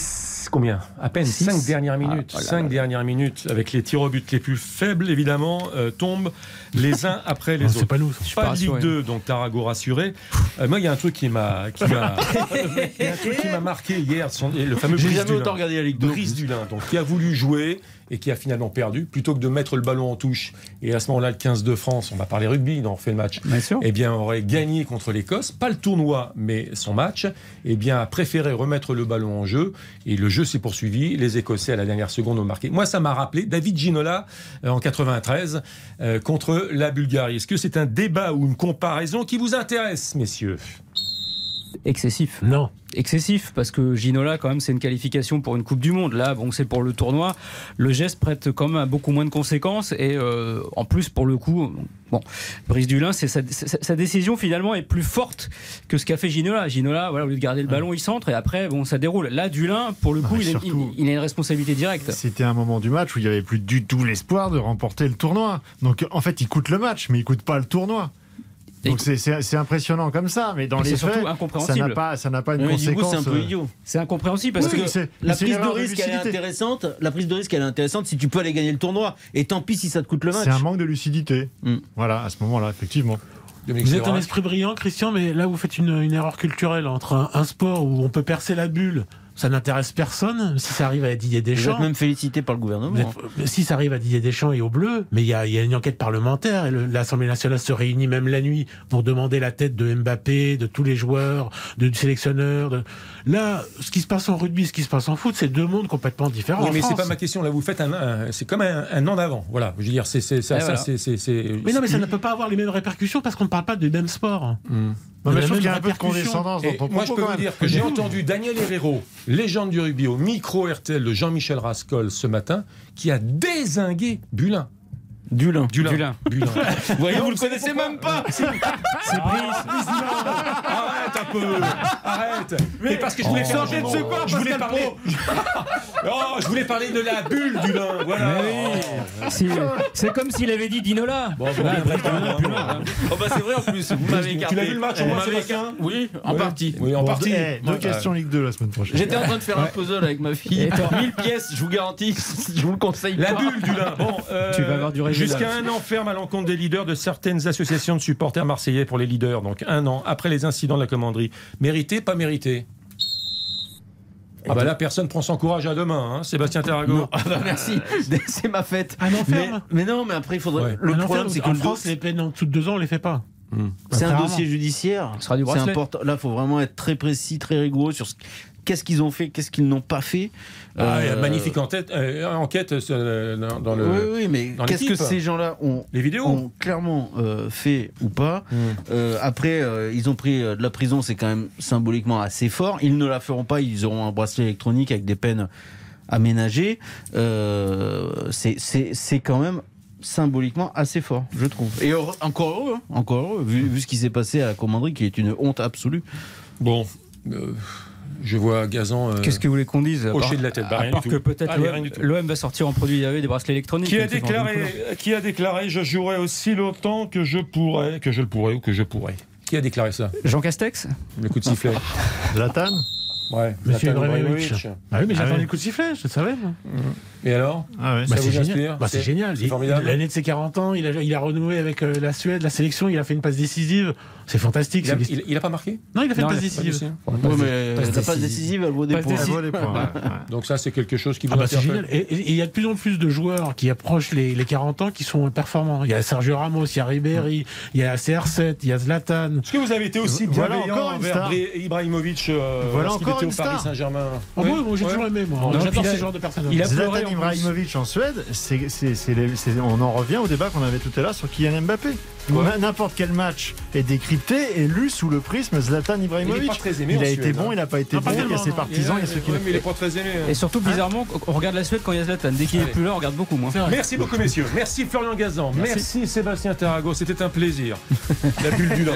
combien À peine Six. cinq dernières minutes. Ah, oh là cinq là. dernières minutes, avec les tirs au but les plus faibles, évidemment, euh, tombent les uns après les Non, autres. c'est pas nous. ça. Je suis Pas pas de Ligue rassuré. deux, donc Tarago rassuré. Euh, moi, il y a un truc qui m'a, qui m'a, il y a un truc qui m'a marqué hier, son- le fameux J'ai Brice jamais Dulin. autant regardé la Ligue deux. Brice Dulin, donc qui a voulu jouer et qui a finalement perdu, plutôt que de mettre le ballon en touche. Et à ce moment-là, le quinze de France, on va parler rugby, on refait le match. Bien sûr. Eh bien, aurait gagné contre l'Écosse, pas le tournoi, mais son match. Eh bien, a préféré remettre le ballon en jeu. Et le jeu s'est poursuivi. Les Écossais, à la dernière seconde, ont marqué. Moi, ça m'a rappelé David Ginola euh, en quatre-vingt-treize euh, contre la Bulgarie. Est-ce que c'est un débat ou une comparaison qui vous intéresse, messieurs ? Excessif. Non. Excessif, parce que Ginola, quand même, c'est une qualification pour une Coupe du Monde. Là, bon, c'est pour le tournoi. Le geste prête quand même à beaucoup moins de conséquences. Et euh, en plus, pour le coup, bon, Brice Dulin, c'est sa, sa, sa décision finalement est plus forte que ce qu'a fait Ginola. Ginola, voilà, au lieu de garder le ballon, il centre et après, bon, ça déroule. Là, Dulin, pour le coup, Non, il, est- surtout- il, il a une responsabilité directe. C'était un moment du match où il n'y avait plus du tout l'espoir de remporter le tournoi. Donc en fait, il coûte le match, mais il coûte pas le tournoi. Donc c'est- c'est c'est impressionnant comme ça, mais dans Mais les c'est faits, surtout ça incompréhensible. n'a pas, ça n'a pas une Mais du coup, conséquence. c'est un peu euh, idiot. C'est incompréhensible parce Oui, que c'est- La c'est une prise de erreur de risque, elle est lucidité. intéressante. La prise de risque, elle est intéressante si tu peux aller gagner le tournoi. Et tant pis si ça te coûte le match. C'est un manque de lucidité. Mm. Voilà, à ce moment-là, effectivement. Dominique Vous êtes un Séverac. esprit brillant, Christian, mais là, vous faites une, une erreur culturelle entre un, un sport où on peut percer la bulle. Ça n'intéresse personne. Si ça arrive à Didier Vous êtes Deschamps, même félicité par le gouvernement. vous êtes- si ça arrive à Didier Deschamps et aux Bleus, mais il y a, il y a une enquête parlementaire et le- l'Assemblée nationale se réunit même la nuit pour demander la tête de Mbappé, de tous les joueurs, de, du sélectionneur. De... Là, ce qui se passe en rugby, ce qui se passe en foot, c'est deux mondes complètement différents. Oui, en mais c'est France. pas ma question. Là, vous faites un, un- c'est comme un, un an d'avant. Voilà, je veux dire, c'est, c'est, ça, Et ça, voilà. c'est, c'est, c'est- Mais non, mais ça ne peut pas avoir les mêmes répercussions parce qu'on ne parle pas du même sport. Hmm. Non, mais La je trouve même qu'il y a un peu de répercussion. condescendance dans Et ton moi, je propos, peux quand vous même. dire que j'ai entendu Daniel Herrero, légende du rugby, au micro R T L de Jean-Michel Rascol ce matin, qui a dézingué Bulin. Dulin. Dulin. Dulin. Bulin. Vous voyez, Non, vous le savez connaissez pourquoi même pas. C'est Brice. Brice Dulin. Arrête un peu. Arrête. Mais parce que je voulais faire un Sortez de jeu ce de corps, mots. Je voulais Pascal parler. Oh, je voulais parler de la bulle Dulin. Voilà. Si- c'est comme s'il avait dit Dinola. Bon, bon, Là, bon, Brice bon, Dulin, bon, plus bon, loin, hein. Oh bah c'est vrai en plus. Vous m'avez écarté. Tu l'as vu le match au Vous moins, m'avez Sébastien écarté. Oui, en Ouais. partie. Oui, en Bon, partie. eh, deux Ouais. questions Ligue deux la semaine prochaine. J'étais en train de faire un puzzle avec ma fille. Et toi mille pièces, je vous garantis. Je vous le conseille La pas. bulle du lin. Bon, euh, Tu vas avoir du résultat. jusqu'à un an ferme à l'encontre des leaders de certaines associations de supporters marseillais pour les leaders. Donc un an après les incidents de la commanderie. Mérité, pas mérité. Ah bah là, personne prend son courage à deux mains, hein, Sébastien Tarago. Non, ah bah merci, c'est ma fête. Un an Mais, ferme. mais non, mais après il faudrait. Ouais. Le Un problème, enfer, c'est que en le France, dos- les peines en dessous de deux ans, on les fait pas. Hmm. c'est un Apparemment. dossier judiciaire. Ce sera du C'est bracelet. important. Là, il faut vraiment être très précis, très rigoureux sur ce qu'est-ce qu'ils ont fait, qu'est-ce qu'ils n'ont pas fait. Ah, il y a Euh, magnifique enquête, euh, enquête euh, dans, dans le. Oui, oui, mais dans qu'est-ce que l'équipe. ces gens-là ont, Les vidéos. ont clairement euh, fait ou pas. Hmm. Euh, après, euh, ils ont pris euh, de la prison, c'est quand même symboliquement assez fort. Ils ne la feront pas, ils auront un bracelet électronique avec des peines aménagées. Euh, c'est- c'est c'est quand même symboliquement assez fort, je trouve. Et heureux- encore heureux, hein, encore heureux, vu, vu ce qui s'est passé à la commanderie, qui est une honte absolue. Bon, euh, je vois Gazan. euh, Qu'est-ce que vous voulez qu'on dise à hocher part- de la tête. Bah, à rien part du que tout. peut-être Allez, l'O M rien du tout. l'O M va sortir en produit dérivé des bracelets électroniques. Qui a comme c'est vendu déclaré, couleur. qui a déclaré, je jouerai aussi longtemps que je pourrais, que je le pourrais ou que je pourrais. Qui a déclaré ça? Jean Castex. Le coup de sifflet. Zlatan. Ouais. Monsieur Zlatan Ibrahimovic. Ibrahimovic. Ah oui, mais j'ai Ah attendu ouais. le coup de sifflet, je le savais. moi. Et alors? Ah ouais. Ça Bah, vous c'est inspire? génial. Bah, c'est C'est- génial. c'est Il- formidable. L'année de ses quarante ans, il a, il a renoué avec euh, la Suède, la sélection, il a fait une passe décisive. C'est fantastique. Il a, c'est- il- il a pas marqué? Non, il a fait Non, une il passe a pas décisive. Oui, mais passe la passe décisive. décisive, elle vaut des Passe points. décisive. Elle vaut des points, ouais, ouais. Donc ça, c'est quelque chose qui vous Ah bah c'est interpelle. génial. Et et il y a de plus en plus de joueurs qui approchent les, les quarante ans qui sont performants. Il y a Sergio Ramos, il y a Ribéry, il y a C R sept, il y a Zlatan. Est-ce que vous avez été aussi Voilà bienveillant encore une envers star. Bri- Ibrahimovic euh, Voilà lorsqu'il encore était au une Paris star. Saint-Germain? Oh, Ouais. moi, moi, j'ai Ouais. toujours aimé, moi. Non, J'adore il a- ce genre de personnages. il a pleuré, Zlatan en plus. Ibrahimovic en Suède, c'est, c'est, c'est les- c'est- on en revient au débat qu'on avait tout à l'heure sur Kylian Mbappé. Ouais. N- N'importe quel match est décrypté et lu sous le prisme Zlatan Il est Ibrahimovic. pas très aimé Il en a été Suède, bon, hein. il n'a pas été Ah, pas bon, il y a tellement, ses non. partisans, il y a ceux qui Ouais, le mais il est pas très aimé. hein. Et surtout, bizarrement, on regarde la Suède quand il y a Zlatan. Dès qu'il est Allez. plus là, on regarde beaucoup moins. C'est vrai. Merci beaucoup, messieurs. Merci Florian Gazan. Merci, Merci. Sébastien Tarago. C'était un plaisir. La bulle du lin.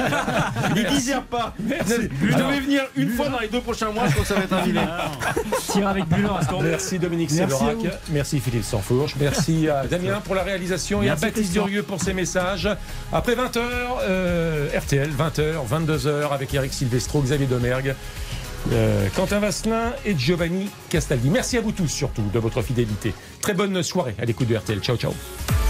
Il disert pas. Merci. Je Alors, devais venir une fois dans les deux prochains mois, je crois que ça va être un filet. Tire avec Bullard à ce moment. Merci Dominique Merci Séverac. à vous. Merci Philippe Sansfourche. Merci à Damien pour la réalisation et à Merci, Baptiste Christian. Durieux pour ses messages. Après vingt heures, R T L, vingt heures, vingt-deux heures avec Eric Silvestro, Xavier Domergue. Euh, Quentin Vasselin et Giovanni Castaldi. Merci à vous tous surtout de votre fidélité. Très bonne soirée à l'écoute de R T L. Ciao, ciao.